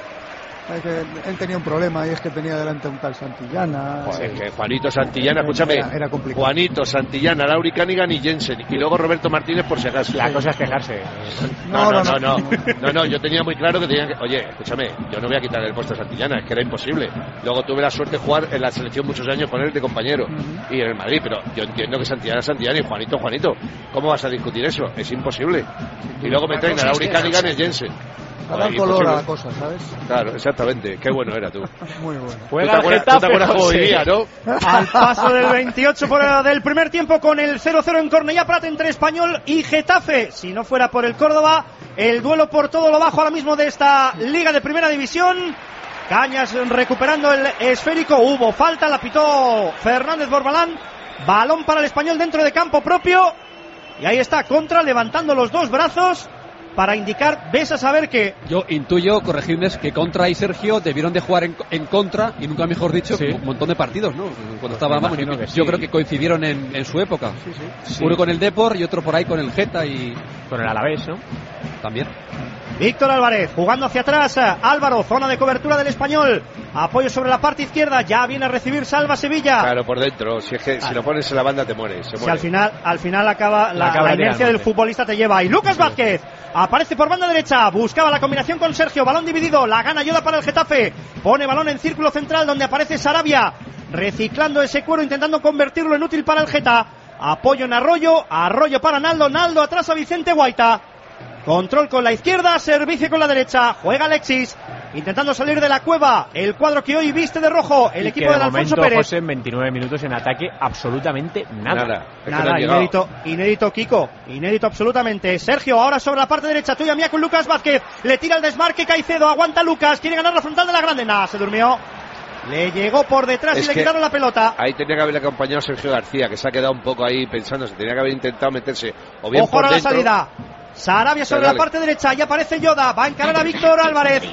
Es que él tenía un problema y es que tenía delante un tal Santillana. Joder, que Juanito Santillana, escúchame, Era- era complicado. Juanito Santillana, Lauri Canigan y Jensen, y luego Roberto Martínez por si acaso. La cosa es quejarse. No, no, no, no, no, no, yo tenía muy claro que tenían que, oye, escúchame, yo no voy a quitar el puesto a Santillana, es que era imposible. Luego tuve la suerte de jugar en la selección muchos años con él de compañero y en el Madrid, pero yo entiendo que Santillana es Santillana y Juanito, Juanito, ¿cómo vas a discutir eso? Es imposible. Y luego me traen a Lauri Canigan y Jensen. Ha dado Ay, color a la imposible. cosa, ¿sabes? Claro, exactamente, qué bueno era tú. Muy bueno. ¿Tú te Juega el acuerdas, tú te Getafe, acuerdas cómo José. vivía, no? Al paso del veintiocho por, del primer tiempo con el cero cero en Cornellá Prat entre Español y Getafe. Si no fuera por el Córdoba, el duelo por todo lo bajo ahora mismo de esta Liga de Primera División. Cañas recuperando el esférico. Hubo falta, la pitó Fernández Borbalán. Balón para el Español dentro de campo propio. Y ahí está Contra levantando los dos brazos para indicar, ves a saber que Yo intuyo, corregidme, que Contra y Sergio debieron de jugar en, en contra, y nunca mejor dicho, Sí. un montón de partidos, ¿no? Cuando estaba, me vamos, imagino yo, que yo sí. creo que coincidieron en, en su época. Sí. Uno con el Depor y otro por ahí con el Geta y Con el Alavés, ¿no? también. Víctor Álvarez jugando hacia atrás. Álvaro, zona de cobertura del Español. Apoyo sobre la parte izquierda. Ya viene a recibir Salva Sevilla. Claro, por dentro, si es que si lo pones en la banda te mueres, se Si muere. al final, al final acaba la, acaba la inercia tirando, del sí. futbolista te lleva. Y Lucas Vázquez aparece por banda derecha. Buscaba la combinación con Sergio. Balón dividido. La gana Yoda para el Getafe. Pone balón en círculo central donde aparece Sarabia. Reciclando ese cuero, intentando convertirlo en útil para el Geta. Apoyo en Arroyo. Arroyo para Naldo. Naldo atrás a Vicente Guaita. Control con la izquierda, servicio con la derecha. Juega Alexis, intentando salir de la cueva. El cuadro que hoy viste de rojo, el Y equipo que del de Alfonso momento, Pérez. José, en veintinueve minutos en ataque, absolutamente nada. Nada. Es que no Nada, han llegado. inédito, inédito Kiko, inédito absolutamente. Sergio, ahora sobre la parte derecha, tuya mía con Lucas Vázquez. Le tira el desmarque Caicedo, aguanta Lucas, quiere ganar la frontal de la grande. Nada, se durmió. Le llegó por detrás Es y le que quitaron la pelota. Ahí tenía que haberle acompañado a Sergio García, que se ha quedado un poco ahí pensando, se tenía que haber intentado meterse o bien Ojo por ahora la dentro. salida. Sarabia sobre Dale. la parte derecha, y aparece Yoda, va a encarar a Víctor Álvarez.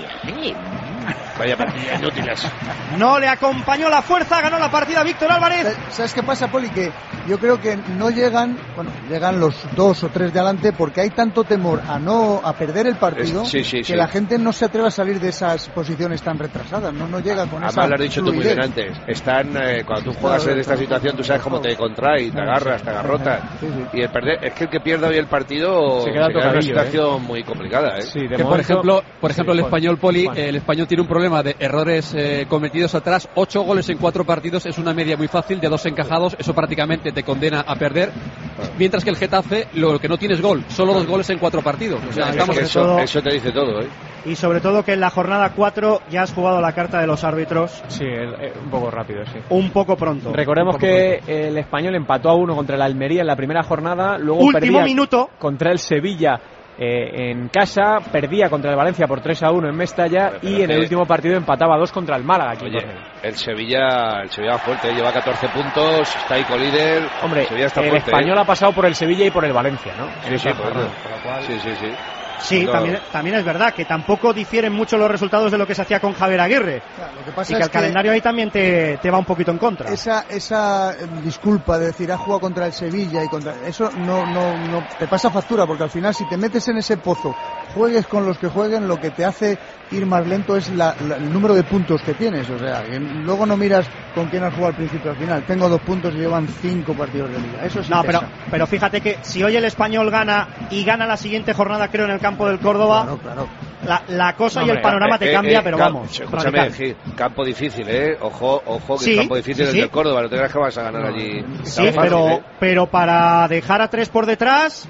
Vaya partida inútiles. No le acompañó la fuerza, ganó la partida Víctor Álvarez. ¿Sabes qué pasa, Poli? Que yo creo que no llegan, bueno, llegan los dos o tres de adelante porque hay tanto temor a no a perder el partido Es- sí, sí, que sí. la gente no se atreve a salir de esas posiciones tan retrasadas, no no llega con esa Además lo has dicho tú muy fluidez. bien antes. Están, eh, cuando tú juegas en esta situación, tú sabes cómo te contrae, te agarras, te agarrotas. Sí, sí. Y el perder, es que el que pierde hoy el partido Se queda en una tocadillo, situación muy complicada, ¿eh? Sí, de Que por momento- ejemplo, por ejemplo Sí, el Juan. español Poli, Juan. el español tiene un problema de errores eh, cometidos atrás. Ocho goles en cuatro partidos es una media muy fácil de dos encajados. Eso prácticamente te condena a perder. mientras que el Getafe lo que no tiene es gol, solo dos goles en cuatro partidos. O sea, Es estamos que eso, todo- eso te dice todo, ¿eh? Y sobre todo que en la jornada cuatro ya has jugado la carta de los árbitros Sí, eh, eh, un poco rápido, sí. un poco pronto. Recordemos Un poco que pronto. el Español empató a uno contra el Almería en la primera jornada, luego Último perdía minuto. contra el Sevilla eh, en casa, perdía contra el Valencia por tres a uno en Mestalla Pero y en que- el último partido empataba a dos contra el Málaga. Aquí en Oye, Cornellá. el Sevilla, el Sevilla va fuerte, ¿eh? Lleva catorce puntos, está ahí colíder. Hombre, el Sevilla está el fuerte, Español ¿eh? ha pasado por el Sevilla y por el Valencia, ¿no? En Sí, esa sí, por jornada, eso. con lo cual- sí, sí, sí. Sí, No. también, también es verdad que tampoco difieren mucho los resultados de lo que se hacía con Javier Aguirre. Claro, lo que Y pasa que es el calendario ahí también te, te va un poquito en contra. Esa, esa eh, disculpa de decir ha jugado contra el Sevilla y contra eso no, no, no te pasa factura, porque al final si te metes en ese pozo, juegues con los que jueguen, lo que te hace ir más lento es la, la- el número de puntos que tienes. O sea, que luego no miras con quién has jugado al principio al final. Tengo dos puntos y llevan cinco partidos de liga. Eso sí No, pero, pesa. pero fíjate que si hoy el Español gana y gana la siguiente jornada, creo, en el campo del Córdoba, Claro, claro. la, la cosa y Hombre, el panorama te Eh, cambia, eh, pero cam- vamos. Escúchame, radical. Gil, campo difícil, ¿eh? Ojo, ojo, que Sí, el campo difícil sí, es sí. del Córdoba, no te creas que vas a ganar allí. Sí, tan fácil, pero, ¿eh? pero para dejar a tres por detrás,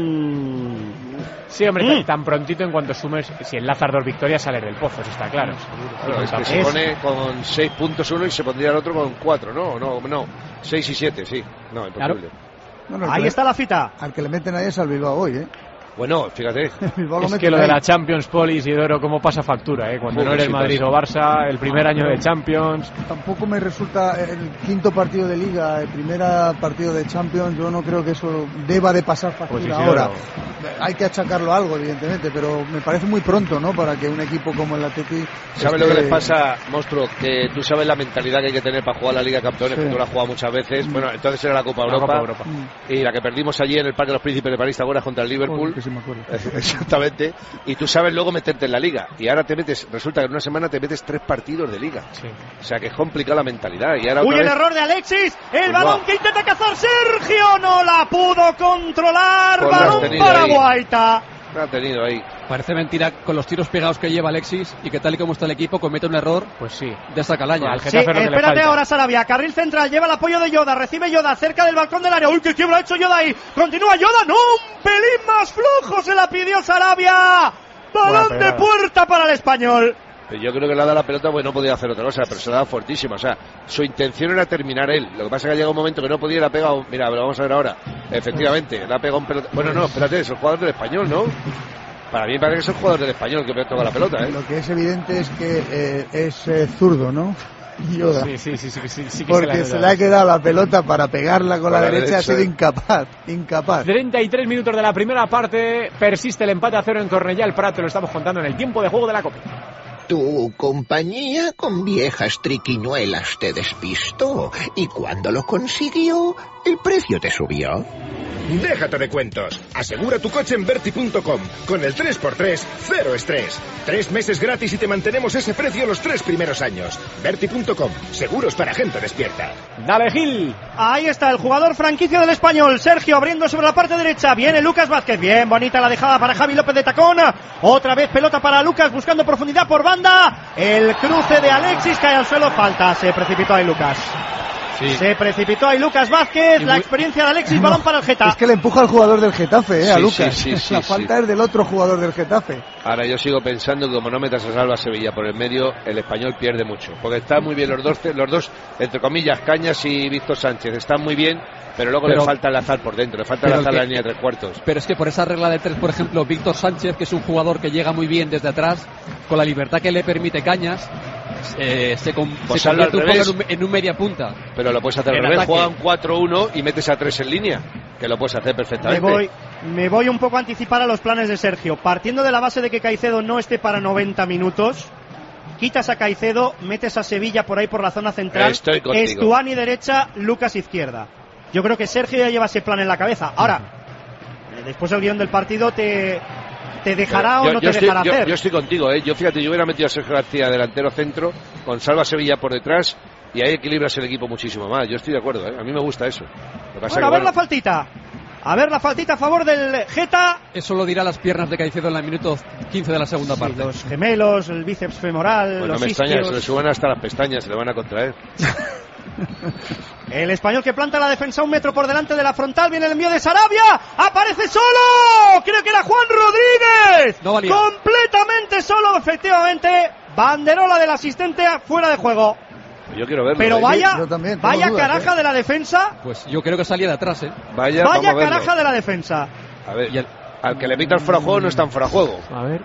mmm, Sí, hombre, Mm. tan- tan prontito en cuanto sumes, si enlazas dos victorias sales del pozo, eso está claro. Claro, es que se Es- pone con seis puntos uno y se pondría el otro con cuatro, ¿no? No, no, seis y siete, sí. No, imposible. Bueno, el ahí que- está la cita. Al que le meten ahí es al Bilbao hoy, ¿eh? Bueno, fíjate. El Bilbao lo Es meten que lo de ahí. la Champions, Poli, Isidoro, cómo pasa factura, ¿eh? Cuando Uf, no eres sí, Madrid pasa. o Barça, el primer año de Champions. Tampoco me resulta el quinto partido de Liga, el primer partido de Champions, yo no creo que eso deba de pasar factura Pues sí, sí, ahora. pero- Hay que achacarlo a algo, evidentemente, pero me parece muy pronto, ¿no? Para que un equipo como el Atleti... ¿Sabes esté- lo que les pasa, monstruo? Que tú sabes la mentalidad que hay que tener para jugar la Liga de Campeones, Sí. que tú la has jugado muchas veces. Bueno, entonces era la Copa La Europa. Copa Europa. Mm. Y la que perdimos allí en el Parque de los Príncipes de París, ¿te acuerdas? Contra el Liverpool. Joder, que sí me acuerdo. Exactamente. Y tú sabes luego meterte en la Liga. Y ahora te metes, resulta que en una semana te metes tres partidos de Liga. Sí. O sea que es complicada la mentalidad. Y ahora Uy, otra el vez- error de Alexis. El Pues balón va. que intenta cazar Sergio. No la pudo controlar. Pues lo has Balón tenido para ahí. Guaita. lo ha tenido ahí. Parece mentira con los tiros pegados que lleva Alexis y que tal y como está el equipo comete un error Pues sí. de esta calaña. Al Sí, Getafe lo que le espérate falta. ahora, Sarabia. Carril central, lleva el apoyo de Yoda. Recibe Yoda cerca del balcón del área. Uy, qué quiebra ha hecho Yoda ahí. Continúa Yoda. No, un pelín más flojo se la pidió Sarabia. Balón Buena de pegada. puerta para el Español. Pero yo creo que le ha dado la pelota porque no podía hacer otra cosa, pero se la ha dado fortísima. O sea, su intención era terminar él. Lo que pasa es que ha llegado un momento que no podía y le ha pegado. Mira, lo vamos a ver ahora. Efectivamente, le ha pegado un pelota. Bueno, no, espérate, es el jugador del Español, ¿no? Para mí me parece que es el jugador del Español que toca la pelota, ¿eh? Lo que es evidente es que eh, es eh, zurdo, ¿no? Yoda. Sí, sí, sí, sí, sí, sí que Porque se le ha quedado la pelota para pegarla con, Con la, la derecha, ha derecha. sido incapaz, incapaz. treinta y tres minutos de la primera parte, persiste el empate a cero en Cornellá el Prat, te lo estamos contando en el tiempo de juego de la Copa. Tu compañía con viejas triquiñuelas te despistó y cuando lo consiguió, el precio te subió. Déjate de cuentos. Asegura tu coche en Berti punto com. Con el tres por tres, cero estrés. Tres meses gratis y te mantenemos ese precio los tres primeros años. Berti punto com. Seguros para gente despierta. Dale, Gil. Ahí está el jugador franquicia del Español, Sergio, abriendo sobre la parte derecha. Viene Lucas Vázquez. Bien bonita la dejada para Javi López de tacón. Otra vez pelota para Lucas buscando profundidad por banda. El cruce de Alexis cae al suelo. Falta. Se precipitó ahí Lucas. Sí. Se precipitó ahí Lucas Vázquez. Y La muy- experiencia de Alexis. Balón para el Getafe. Es que le empuja al jugador del Getafe, ¿eh? A Sí, Lucas. sí, sí, sí, la sí. falta es del otro jugador del Getafe. Ahora yo sigo pensando que como no metas a Salva Sevilla por el medio, el Español pierde mucho. Porque están muy bien los dos, los dos entre comillas, Cañas y Víctor Sánchez. Están muy bien, pero luego Pero- le falta enlazar por dentro, le falta pero enlazar el la que- línea de tres cuartos. Pero es que por esa regla de tres, por ejemplo, Víctor Sánchez, que es un jugador que llega muy bien desde atrás, con la libertad que le permite Cañas, eh, se, con, Pues se hazlo al convierte un revés. poco en un, en un media punta. Pero lo puedes hacer al En revés, ataque. juegan cuatro uno y metes a tres en línea, que lo puedes hacer Me perfectamente. voy, me voy un poco a anticipar a los planes de Sergio. Partiendo de la base de que Caicedo no esté para noventa minutos, quitas a Caicedo, metes a Sevilla por ahí por la zona central. Estoy contigo. Estuani derecha, Lucas izquierda. Yo creo que Sergio ya lleva ese plan en la cabeza. Ahora, eh, después el guión del partido te, te dejará Yo- o no yo te estoy, dejará yo- hacer. yo estoy contigo, ¿eh? Yo fíjate, yo hubiera metido a Sergio García delantero centro, con Salva Sevilla por detrás, y ahí equilibras el equipo muchísimo más. Yo estoy de acuerdo, ¿eh? A mí me gusta eso. Lo que pasa Bueno, que, a ver bueno, la faltita. A ver la faltita a favor del Geta. Eso lo dirá las piernas de Caicedo en el minuto quince de la segunda Sí, parte. los gemelos, el bíceps femoral, pues no los me extraña, se le isquios. suben hasta las pestañas, se le van a contraer. El Español que planta la defensa un metro por delante de la frontal. Viene el envío de Sarabia. ¡Aparece solo! Creo que era Juan Rodríguez. No valía. Completamente solo, efectivamente. Banderola del asistente fuera de juego. Yo quiero verlo. Pero ¿eh? vaya, Yo también, vaya tengo dudas, caraja ¿eh? de la defensa. Pues yo creo que salía de atrás, ¿eh? Vaya, Vaya vamos a verlo. caraja de la defensa. A ver, Y el- al que le pita el fuera de juego no está en fuera de juego. A ver.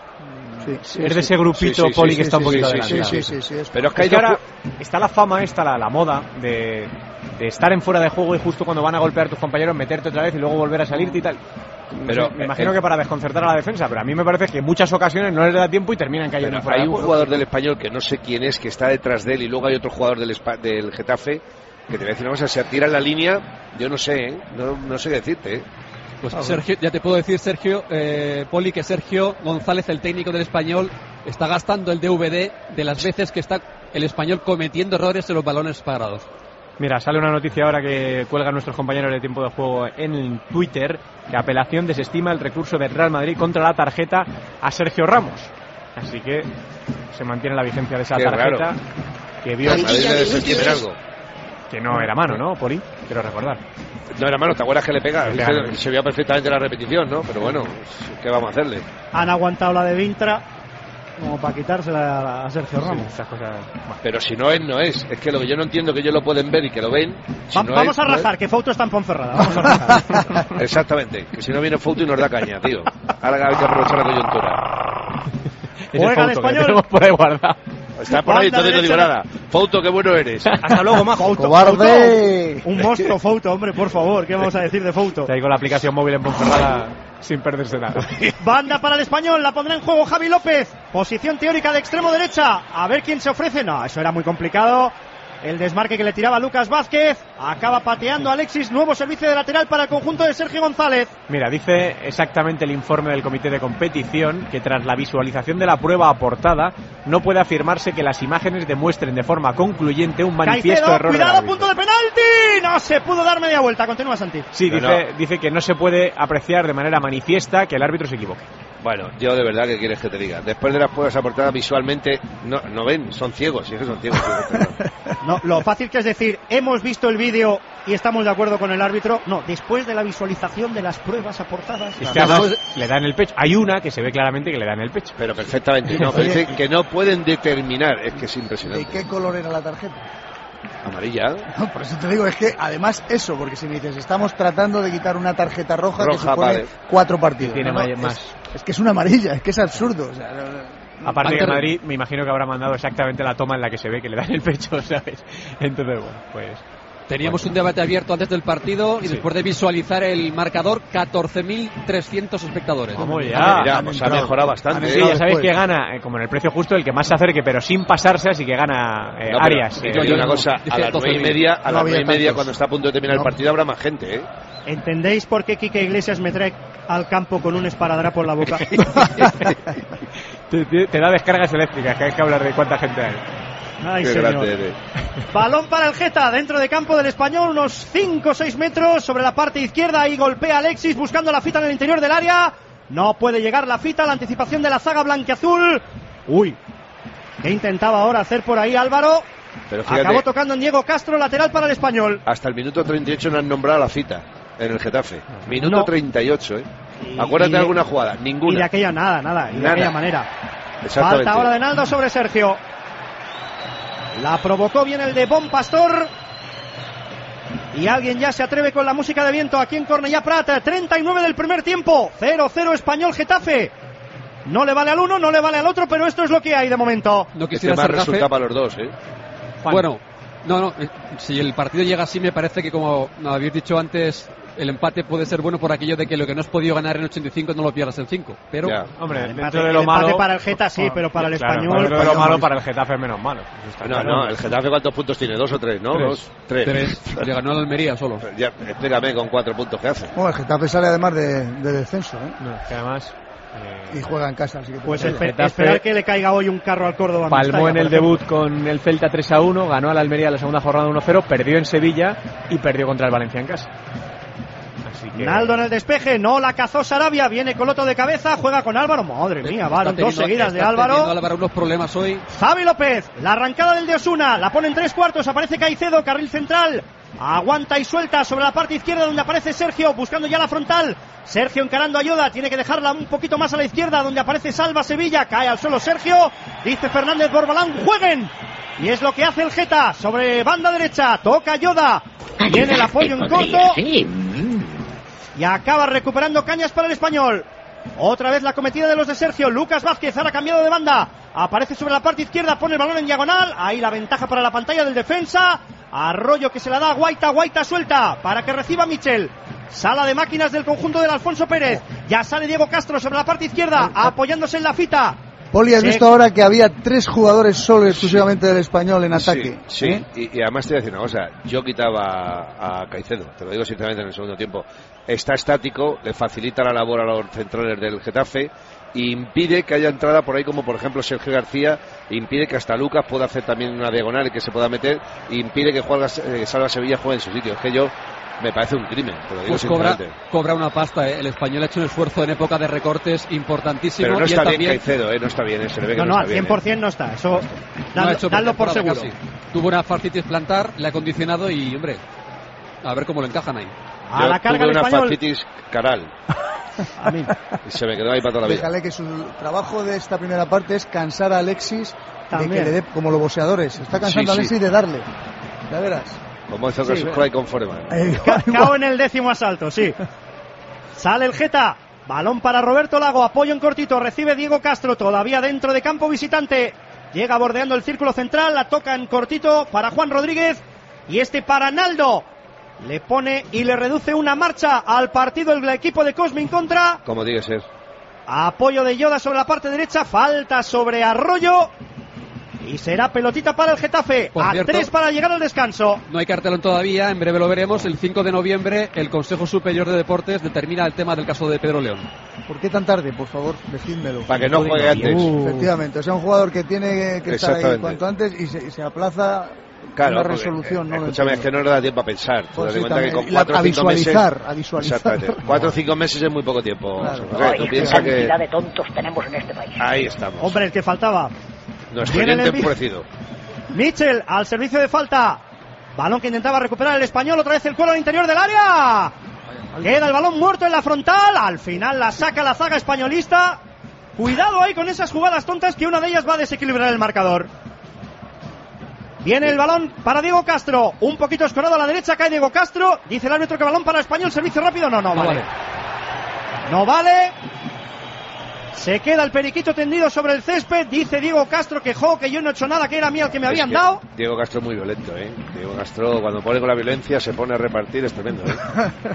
Sí, sí, Es de sí. ese grupito, Sí, sí, sí, Poli, sí, que está un sí, poquito sí, adelantado. Sí, sí, sí, sí, es- Pero es que hay Es que dos ahora ju- está la fama esta, la, la moda de, de estar en fuera de juego y justo cuando van a golpear a tus compañeros meterte otra vez y luego volver a salirte y tal. No Pero, sé, me imagino eh, que para desconcertar a la defensa, pero a mí me parece que en muchas ocasiones no les da tiempo y terminan cayendo Pero en fuera hay de un juego. jugador del Español que no sé quién es, que está detrás de él, y luego hay otro jugador del, Espa- del Getafe que te voy a decir una cosa, se tira en la línea, yo no sé, ¿eh? no, no sé qué decirte. ¿eh? Pues Sergio, ya te puedo decir, Sergio, eh, Poli, que Sergio González, el técnico del Español, está gastando el D V D de las veces que está el Español cometiendo errores en los balones parados. Mira, sale una noticia ahora que cuelgan nuestros compañeros de tiempo de juego en Twitter, que apelación desestima el recurso del Real Madrid contra la tarjeta a Sergio Ramos. Así que se mantiene la vigencia de esa Qué tarjeta raro. que vio A ver, debe ser quién era algo. que no era mano, ¿no, Poli? Quiero recordar. No era mano, ¿te acuerdas que le pega? Le pega. Se, se veía perfectamente la repetición, ¿no? Pero bueno, ¿qué vamos a hacerle? Han aguantado la de Vintra como para quitársela a Sergio Ramos. Sí, esas cosas. Bueno. Pero si no es, no es. Es que lo que yo no entiendo que ellos lo pueden ver y que lo ven. Si Va- no vamos es, a no rajar, que Fouto está en Ponferrada. Vamos a rajar. es. Exactamente. Que si no viene Fouto y nos da caña, tío. Ahora hay que aprovechar la coyuntura. Ese Juega el Fouto que Español. tenemos por ahí guardado. Está por ahí, Banda entonces no digo derecha. nada. Fouto, qué bueno eres. Hasta luego, Majo. Fouto, ¡Cobarde! Fouto. Un monstruo, Fouto, hombre, por favor. ¿Qué vamos a decir de Fouto? Está ahí con la aplicación móvil en Ponferrada sin perderse nada. Banda para el Español, la pondrá en juego Javi López. Posición teórica de extremo derecha. A ver quién se ofrece. No, eso era muy complicado. El desmarque que le tiraba Lucas Vázquez. Acaba pateando Alexis. Nuevo servicio de lateral para el conjunto de Sergio González. Mira, dice exactamente el informe del comité de competición que tras la visualización de la prueba aportada no puede afirmarse que las imágenes demuestren de forma concluyente un manifiesto Caicedo, error del cuidado, árbitro. punto de penalti. No se pudo dar media vuelta. Continúa, Santi. Sí, No, dice, no. dice que no se puede apreciar de manera manifiesta que el árbitro se equivoque. Bueno, yo de verdad que quieres que te diga. Después de las pruebas aportadas visualmente, no, no ven, son ciegos, y es que son ciegos. No, lo fácil que es decir, hemos visto el vídeo y estamos de acuerdo con el árbitro. No, después de la visualización de las pruebas aportadas. Es que además le da en el pecho. Hay una que se ve claramente que le da en el pecho. Pero perfectamente, no, pero dicen que no pueden determinar, es que es ¿De impresionante. qué color era la tarjeta? Amarilla. No, por eso te digo, es que además eso, porque si me dices, estamos tratando de quitar una tarjeta roja, que Roja, supone vale. cuatro partidos. Tiene No, no, ma- es, más. es que es una amarilla, es que es absurdo. O sea, no, no. Aparte que Antes- Madrid me imagino que habrá mandado exactamente la toma en la que se ve que le da en el pecho, ¿sabes? Entonces, bueno, pues... Teníamos un debate abierto antes del partido y Sí. después de visualizar el marcador, catorce mil trescientos espectadores. Vamos ya. Ah, mira, han pues ha entrado. mejorado Han bastante. Sí, ¿eh? entrado ya sabéis después. que gana, eh, como en el precio justo, el que más se acerque, pero sin pasarse, así que gana eh, No, pero Arias. te eh, digo yo una no, cosa, dice a las doce nueve y mil. media, a No las había nueve y media, tantos. cuando está a punto de terminar No. el partido, habrá más gente, ¿eh? ¿Entendéis por qué Quique Iglesias me trae al campo con un esparadrapo en la boca? te, te- te da descargas eléctricas, que hay que hablar de cuánta gente hay. Ay, Qué señor. grande eres. Balón para el Geta, dentro de campo del Español, unos cinco o seis metros sobre la parte izquierda. Ahí golpea Alexis buscando la fita en el interior del área. No puede llegar la fita, la anticipación de la zaga blanquiazul. Uy, ¿qué intentaba ahora hacer por ahí Álvaro? Pero fíjate, Acabó tocando en Diego Castro, lateral para el Español. hasta el minuto treinta y ocho no han nombrado la cita en el Getafe. Minuto No. treinta y ocho, ¿eh? Y- Acuérdate y de de- alguna jugada, Y de ninguna. aquella nada, nada, y de Nada. aquella manera. Exactamente. Falta ahora de Naldo sobre Sergio. La provocó bien el de Bon Pastor. Y alguien ya se atreve con la música de viento aquí en Cornellà Prat. treinta y nueve del primer tiempo. cero cero Español Getafe. No le vale al uno, no le vale al otro, pero esto es lo que hay de momento. No Este quisiera más ser resulta gafe. para los dos, ¿eh? Juan. Bueno, no, no. eh, Si el partido llega así, me parece que, como habéis dicho antes, el empate puede ser bueno por aquello de que lo que no has podido ganar en ochenta y cinco no lo pierdas en cinco. Pero Ya. Hombre, El dentro empate- de el lo empate malo... para el Geta sí, pero para el Claro, Español... dentro de lo malo, para el Getafe es menos malo. Eso está No, claro. no, el Getafe ¿cuántos puntos tiene? ¿Dos o tres? ¿No? Tres. Dos, tres. tres, le ganó al Almería solo. Ya, explícame con cuatro puntos que hace. Bueno, el Getafe sale además de, de descenso, ¿eh? No, es que además... eh, Y juega en casa, así que... Pues te- espe- Getafe- esperar que le caiga hoy un carro al Córdoba. palmó Mestalla, en el por ejemplo. debut con el Celta tres a uno, ganó al Almería la segunda jornada uno cero, perdió en Sevilla y perdió contra el Valencia en casa. Así que... Naldo en el despeje, no la cazó Sarabia, viene Coloto de cabeza, juega con Álvaro, madre mía, van dos seguidas de Álvaro. Álvaro unos problemas hoy. Xavi López, la arrancada del de Osuna, la pone en tres cuartos, aparece Caicedo, carril central, aguanta y suelta sobre la parte izquierda donde aparece Sergio, buscando ya la frontal. Sergio encarando a Yoda, tiene que dejarla un poquito más a la izquierda donde aparece Salva Sevilla, cae al suelo Sergio, dice Fernández Borbalán, jueguen. Y es lo que hace el Geta, sobre banda derecha, toca Yoda, viene el apoyo en corto y acaba recuperando Cañas para el Español. Otra vez la cometida de los de Sergio, Lucas Vázquez ahora cambiado de banda, aparece sobre la parte izquierda, pone el balón en diagonal, ahí la ventaja para la pantalla del defensa, Arroyo que se la da a Guaita, Guaita suelta para que reciba Michel. Sala de máquinas del conjunto del Alfonso Pérez, ya sale Diego Castro sobre la parte izquierda, apoyándose en la fita. Poli, has visto ahora que había tres jugadores solo exclusivamente del Español en ataque. Sí, sí. ¿Eh? y, y además te voy a decir una cosa, yo quitaba a, a Caicedo, te lo digo sinceramente en el segundo tiempo, está estático, le facilita la labor a los centrales del Getafe e impide que haya entrada por ahí como por ejemplo Sergio García, impide que hasta Lucas pueda hacer también una diagonal y que se pueda meter, e impide que juegue, eh, Salva Sevilla juegue en su sitio. Es que yo me parece un crimen, te lo digo pues cobra, sinceramente. Cobra una pasta, ¿eh? El Español ha hecho un esfuerzo en época de recortes importantísimo. Pero no está y bien también... Caicedo, ¿eh? No está bien, ¿eh? Se le ve que no, no, no, está al cien por ciento bien, no está, eso no dadlo, dadlo por seguro. Casi. Tuvo una fascitis plantar, le ha condicionado y, hombre, a ver cómo lo encajan ahí. A Yo la carga tuve el una Español. fascitis caral. A mí. Y se me quedó ahí para toda la vida. Déjale que su trabajo de esta primera parte es cansar a Alexis También. de que le dé, como los boxeadores, está cansando Sí, a Alexis sí. de darle. Ya verás. Como hizo Sí, Craig con Foreman. Eh, Cao en el décimo asalto, sí. Sale el Geta, balón para Roberto Lago, apoyo en cortito, recibe Diego Castro, todavía dentro de campo visitante, llega bordeando el círculo central, la toca en cortito para Juan Rodríguez y este para Naldo, le pone y le reduce una marcha al partido el equipo de Cosme en contra. Como tiene que ser. Apoyo de Yoda sobre la parte derecha, falta sobre Arroyo y será pelotita para el Getafe. Por a cierto, tres para llegar al descanso. No hay cartelón todavía, en breve lo veremos. El cinco de noviembre el Consejo Superior de Deportes determina el tema del caso de Pedro León. ¿Por qué tan tarde? Por favor, decídmelo. Para que no juegue antes. Uh. Efectivamente, o sea, un jugador que tiene que estar ahí Exactamente. cuanto antes y se, y se aplaza Claro, una porque, resolución. eh, no lo escúchame, es que entiendo. no le da tiempo a pensar. Pues Te sí, das cuenta que también. con cuatro a o cinco visualizar, meses, a visualizar. Exactamente. Cuatro o cinco meses es muy poco tiempo. Claro. O sea, Ay, tú qué piensas que... cantidad de tontos tenemos en este país. Ahí estamos. Hombre, el que faltaba. Nuestro Viene oyente el envi- enfurecido. Mitchell al servicio de falta. Balón que intentaba recuperar el Español. Otra vez el cuero al interior del área. Queda el balón muerto en la frontal. Al final la saca la zaga españolista. Cuidado ahí con esas jugadas tontas, que una de ellas va a desequilibrar el marcador. Viene el balón para Diego Castro. Un poquito escorado a la derecha. Cae Diego Castro. Dice el árbitro que balón para el Español. Servicio rápido. No, no, No vale. vale. No vale. Se queda el periquito tendido sobre el césped. Dice Diego Castro que jo, que yo no he hecho nada, que era mío el que me habían Es que dado. Diego Castro es muy violento, ¿eh? Diego Castro, cuando pone con la violencia, se pone a repartir, es tremendo, ¿eh?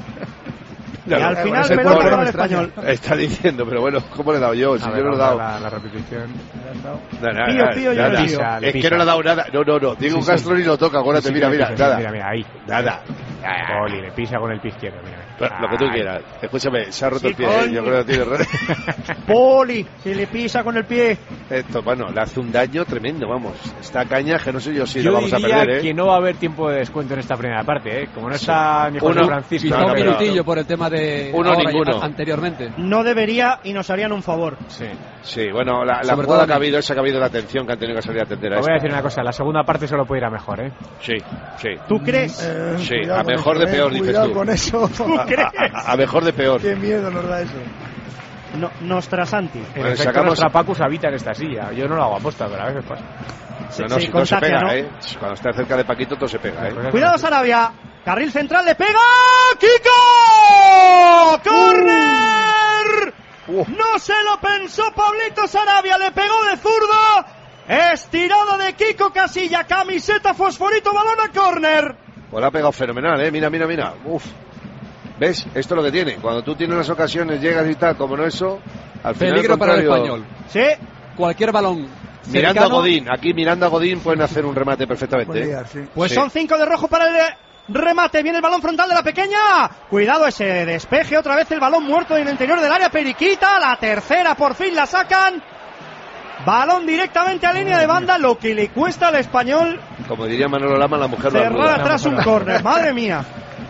Y al final ese pelota pobre para el Español. Está diciendo, pero bueno, ¿cómo le he dado yo? Si yo no le he dado. La, la repetición. Nada, nada, Pío, pío, yo nada. le pisa, Es le que pisa. no le ha dado nada. No, no, no. Diego Sí, sí. Castro ni lo toca, acuérdate, Sí, sí, mira, le mira, pisa, nada. Mira, mira, ahí. Nada. Poli, le pisa con el pie izquierdo. Mira, mira. Lo que tú Ay. quieras. Escúchame, se ha roto Sí, el pie, ¿eh? coño. Yo creo que tiene re- Poli, que le pisa con el pie. Esto, bueno, le hace un daño tremendo, vamos. Esta caña que no sé yo si Yo la vamos a diría perder, ¿eh? que no va a haber tiempo de descuento en esta primera parte, ¿eh? Como no está ni José Uno, Francisco. Quizá no, un pero- minutillo por el tema de Uno, ahora y ninguno. a- anteriormente. No debería y nos harían un favor. Sí. Sí, bueno, la, la Sobre jugada todo que ha a mí. habido, esa que ha habido, la atención que han tenido que salir a atender a Os voy a esta. decir una cosa, la segunda parte solo puede ir a mejor, ¿eh? Sí, sí. ¿Tú crees? Eh, Sí, cuidado a con mejor eso, de eh, peor, dices cuidado tú. con eso. A, a- a mejor de peor. Qué miedo nos da eso. No, Nostrasanti. En Bueno, efecto, sacamos- nuestra Pacus habita en esta silla. Yo no lo hago aposta, pero a veces pasa. No, no, Se si todo se contagia, pega, ¿no? ¿eh? Cuando está cerca de Paquito, todo se pega, ¿eh? Cuidado Sarabia. Carril central le pega. ¡Kiko! ¡Corner! No se lo pensó Pablito Sarabia. Le pegó de zurdo. Estirada de Kiko Casilla. Camiseta fosforito. Balón a córner. Pues la ha pegado fenomenal, ¿eh? Mira, mira, mira. Uf. ¿Ves? Esto es lo que tiene. Cuando tú tienes las ocasiones, llegas y tal, como no eso, al final. Peligro al para el contrario, Español. Sí. Cualquier balón Mirando cercano, a Godín, aquí mirando a Godín pueden hacer un remate perfectamente. Puede ¿eh? liar, sí. Pues Sí. son cinco de rojo para el remate. Viene el balón frontal de la pequeña. Cuidado ese despeje. Otra vez el balón muerto en el interior del área. Periquita. La tercera por fin la sacan. Balón directamente a línea de banda. Lo que le cuesta al Español Como diría Manolo Lama, la mujer lo cerrar anuda. atrás un córner. Madre mía.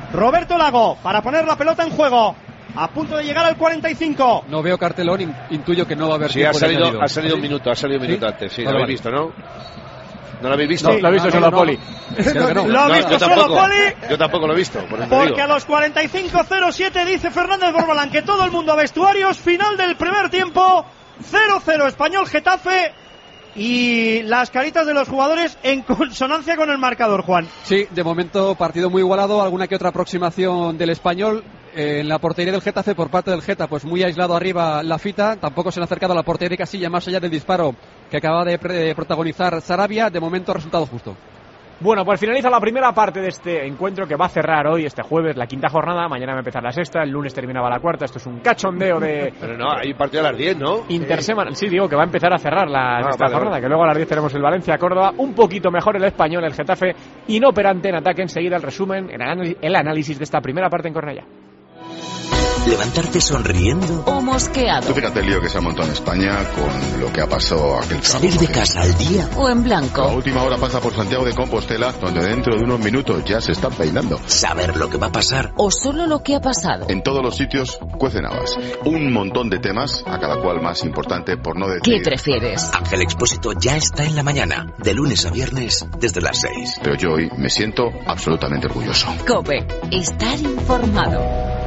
Roberto Lago para poner la pelota en juego. A punto de llegar al cuarenta y cinco. No veo cartelón, in, intuyo que no va a haber sí, tiempo ha salido, añadido. ha salido ¿Sí? un minuto, ha salido un minuto ¿Sí? antes. Sí, Vale, lo habéis vale. visto, ¿no? ¿No lo habéis visto? Sí, lo ha visto Ah, solo no, Poli. Creo que no. Lo ha No, visto yo solo tampoco. Poli. Yo tampoco lo he visto. Por eso te Porque digo. a los cuarenta y cinco cero siete dice Fernández Borbalán que todo el mundo a vestuarios. Final del primer tiempo. cero cero Español Getafe. Y las caritas de los jugadores en consonancia con el marcador, Juan. Sí, de momento partido muy igualado, alguna que otra aproximación del Español. Eh, en la portería del Getafe por parte del Geta, pues muy aislado arriba la Fita, tampoco se han acercado a la portería de Casilla más allá del disparo que acaba de, pre- de protagonizar Sarabia. De momento resultado justo. Bueno, pues finaliza la primera parte de este encuentro que va a cerrar hoy, este jueves, la quinta jornada. Mañana va a empezar la sexta, el lunes terminaba la cuarta. Esto es un cachondeo de Pero no, hay partido a las diez, ¿no? intersemana. Sí, digo que va a empezar a cerrar la Ah, sexta vale, jornada, vale. que luego a las diez tenemos el Valencia-Córdoba. Un poquito mejor el Español, el Getafe, inoperante en ataque. Enseguida el resumen, el análisis, el análisis de esta primera parte en Cornellá. Levantarte sonriendo. O mosqueado. Tú fíjate el lío que se ha montado en España con lo que ha pasado aquel Salir de casa al día. O en A blanco. última hora pasa por Santiago de Compostela, donde dentro de unos minutos ya se están peinando. Saber lo que va a pasar. O solo lo que ha pasado. En todos los sitios cuecen habas. Un montón de temas, a cada cual más importante, por no decir... ¿Qué prefieres? Ángel Expósito ya está en la mañana, de lunes a viernes, desde las seis. Pero yo hoy me siento absolutamente orgulloso. COPE. Estar informado.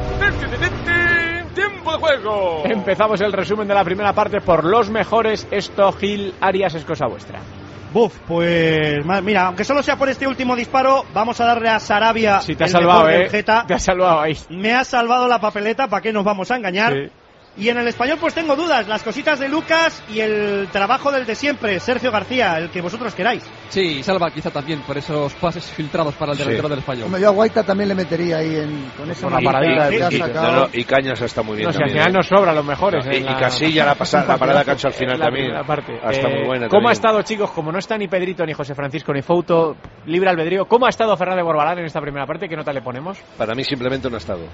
¡Tiempo de juego! Empezamos el resumen de la primera parte por los mejores. Esto, Gil, Arias, es cosa vuestra. Buf, pues ma- mira, aunque solo sea por este último disparo, vamos a darle a Sarabia. Si te has el salvado, mejor del eh. Geta. Te has salvado ahí. Me ha salvado la papeleta, ¿para qué nos vamos a engañar? Sí. Y en el Español pues tengo dudas, las cositas de Lucas y el trabajo del de siempre, Sergio García, el que vosotros queráis. Sí, Salva quizá también por esos pases filtrados para el delantero del Español. Hombre, yo a Guaita también le metería ahí en, con esa Con la manita paradita que ha Y, sacado. no, no, y Cañas está muy bien No, si al también. final ¿eh? nos sobra los mejores. Y, en y la- Casilla, la, pasada, la parada que ha hecho al final la también. primera parte. Ah, está Eh, muy buena ¿Cómo también. ha estado, chicos? Como no está ni Pedrito, ni José Francisco, ni Fouto, libre albedrío, ¿cómo ha estado Fernández Borbalán en esta primera parte? ¿Qué nota le ponemos? Para mí simplemente no ha estado.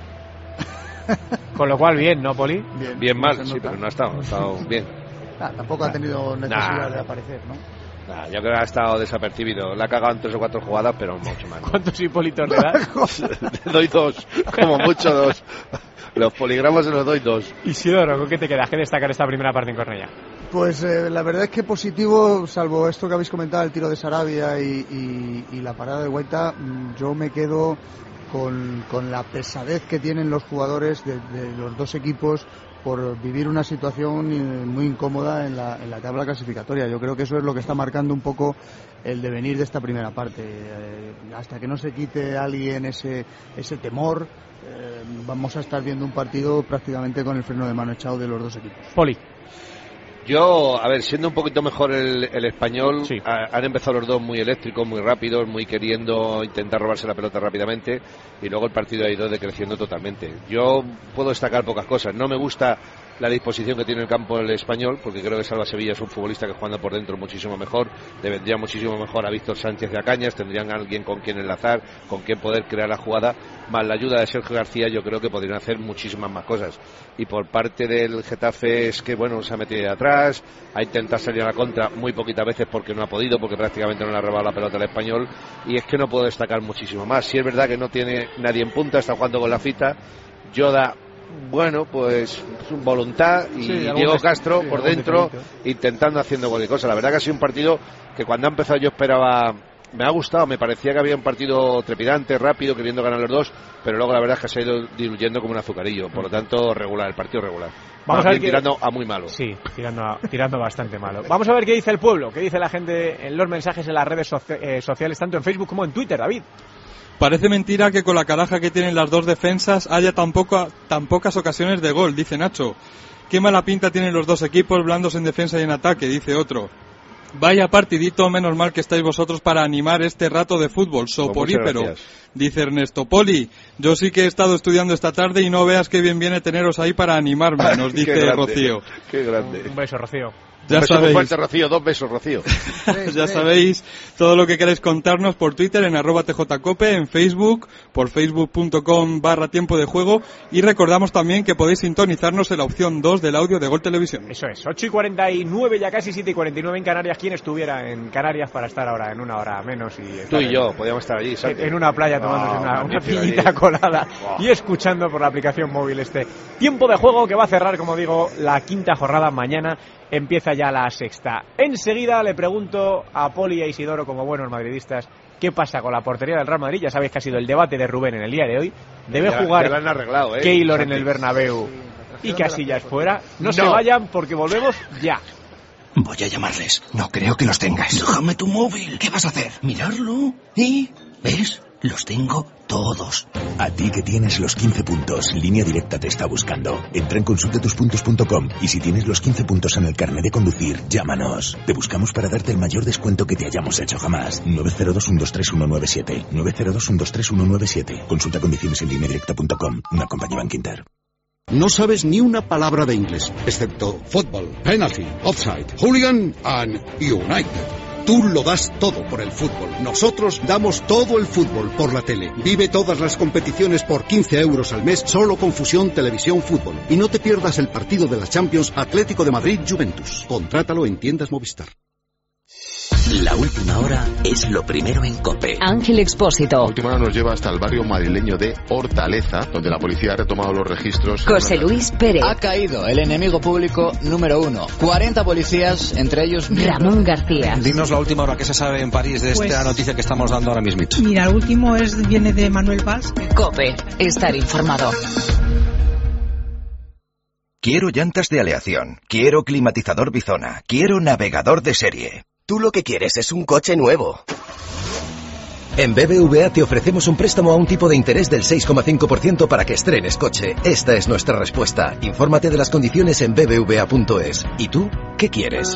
Con lo cual, bien, ¿no, Poli? Bien mal, se sí, nota. pero no ha estado. Ha estado bien. Ah, tampoco ha tenido necesidad Nah. de aparecer, ¿no? Nah, yo creo que ha estado desapercibido. La ha cagado en tres o cuatro jugadas, pero mucho más. ¿no? ¿Cuántos hipolitos le das? Le doy dos, como mucho dos. Los poligramas se los doy dos. Isidoro, ¿con qué te queda? ¿Qué destacar esta primera parte en Cornellá? Pues eh, la verdad es que positivo, salvo esto que habéis comentado, el tiro de Sarabia y, y- y la parada de Guaita, mm, yo me quedo con, con la pesadez que tienen los jugadores de, de los dos equipos por vivir una situación eh, muy incómoda en la, en la tabla clasificatoria. Yo creo que eso es lo que está marcando un poco el devenir de esta primera parte. Eh, hasta que no se quite a alguien ese, ese temor, eh, vamos a estar viendo un partido prácticamente con el freno de mano echado de los dos equipos. Poli. Yo, a ver, siendo un poquito mejor el, el español, Sí. ha- han empezado los dos muy eléctricos, muy rápidos, muy queriendo intentar robarse la pelota rápidamente, y luego el partido ha ido decreciendo totalmente. Yo puedo destacar pocas cosas. No me gusta la disposición que tiene el campo el español, porque creo que Salva Sevilla es un futbolista que jugando por dentro muchísimo mejor, le vendría muchísimo mejor a Víctor Sánchez y a Cañas, tendrían a alguien con quien enlazar, con quien poder crear la jugada, más la ayuda de Sergio García. Yo creo que podrían hacer muchísimas más cosas. Y por parte del Getafe es que, bueno, se ha metido de atrás, ha intentado salir a la contra muy poquitas veces porque no ha podido, porque prácticamente no le ha robado la pelota al español, y es que no puedo destacar muchísimo más. Si es verdad que no tiene nadie en punta, está jugando con la Fita, Yoda, bueno, pues voluntad, y Sí, algún Diego des- Castro sí, por algún dentro detallito. intentando, haciendo cualquier cosa. La verdad que ha sido un partido que cuando ha empezado yo esperaba, me ha gustado, me parecía que había un partido trepidante, rápido, queriendo ganar los dos, pero luego la verdad es que se ha ido diluyendo como un azucarillo. Por lo tanto, regular, el partido regular. Vamos Más a ver bien qué- tirando a muy malo. Sí, tirando, a- tirando bastante malo. Vamos a ver qué dice el pueblo, qué dice la gente en los mensajes en las redes socia- eh, sociales, tanto en Facebook como en Twitter, David. Parece mentira que con la caraja que tienen las dos defensas haya tan, poco- tan pocas ocasiones de gol, dice Nacho. Qué mala pinta tienen los dos equipos, blandos en defensa y en ataque, dice otro. Vaya partidito, menos mal que estáis vosotros para animar este rato de fútbol, soporífero, Pues muchas gracias. dice Ernesto. Poli, yo sí que he estado estudiando esta tarde y no veas qué bien viene teneros ahí para animarme, nos Qué dice grande, Rocío. Qué grande. Un beso, Rocío. Ya un beso sabéis. muy fuerte, Rocío. Dos besos, Rocío. Ya sabéis todo lo que queréis contarnos por Twitter en arroba tjcope, en Facebook, por facebook.com barra tiempo de juego, y recordamos también que podéis sintonizarnos en la opción dos del audio de Gol Televisión. Eso es, ocho y cuarenta y nueve, ya casi siete y cuarenta y nueve en Canarias. ¿Quién estuviera en Canarias para estar ahora en una hora menos? Y Tú y yo, podíamos estar allí, ¿sabes? En una playa tomándose Oh, una, una magnífico piñita allí. colada Wow. y escuchando por la aplicación móvil este tiempo de juego que va a cerrar, como digo, la quinta jornada. Mañana empieza ya la sexta. Enseguida le pregunto a Poli y a Isidoro, como buenos madridistas, ¿qué pasa con la portería del Real Madrid? Ya sabéis que ha sido el debate de Rubén en el día de hoy. Debe Ya- jugar ya lo han arreglado, ¿eh? Keylor en Santi. el Bernabéu y Casillas fuera. No, No. se vayan porque volvemos ya. Voy a llamarles. No creo que los tengas. Déjame tu móvil. ¿Qué vas a hacer? ¿Mirarlo? ¿Y? ¿Ves? Los tengo todos. A ti que tienes los quince puntos, Línea Directa te está buscando. Entra en consulta tus puntos punto com y si tienes los quince puntos en el carnet de conducir, llámanos. Te buscamos para darte el mayor descuento que te hayamos hecho jamás. nueve cero dos, uno dos tres, uno nueve siete. nueve cero dos, uno dos tres, uno nueve siete. Consulta condiciones en línea directa punto com. Una compañía Bankinter. No sabes ni una palabra de inglés, excepto fútbol, penalty, offside, hooligan and United. Tú lo das todo por el fútbol. Nosotros damos todo el fútbol por la tele. Vive todas las competiciones por quince euros al mes solo con Fusión Televisión Fútbol. Y no te pierdas el partido de la Champions Atlético de Madrid-Juventus. Contrátalo en tiendas Movistar. La última hora es lo primero en COPE. Ángel Expósito. La última hora nos lleva hasta el barrio madrileño de Hortaleza, donde la policía ha retomado los registros. José Luis Pérez. Ha caído el enemigo público número uno. cuarenta policías, entre ellos... Ramón García. Dinos la última hora que se sabe en París de Pues- esta noticia que estamos dando ahora mismo. Mira, el último es viene de Manuel Valls. COPE. Estar informado. Quiero llantas de aleación, quiero climatizador Bizona, quiero navegador de serie. Tú lo que quieres es un coche nuevo. En B B V A te ofrecemos un préstamo a un tipo de interés del seis coma cinco por ciento para que estrenes coche. Esta es nuestra respuesta. Infórmate de las condiciones en b b v a punto es. ¿Y tú qué quieres?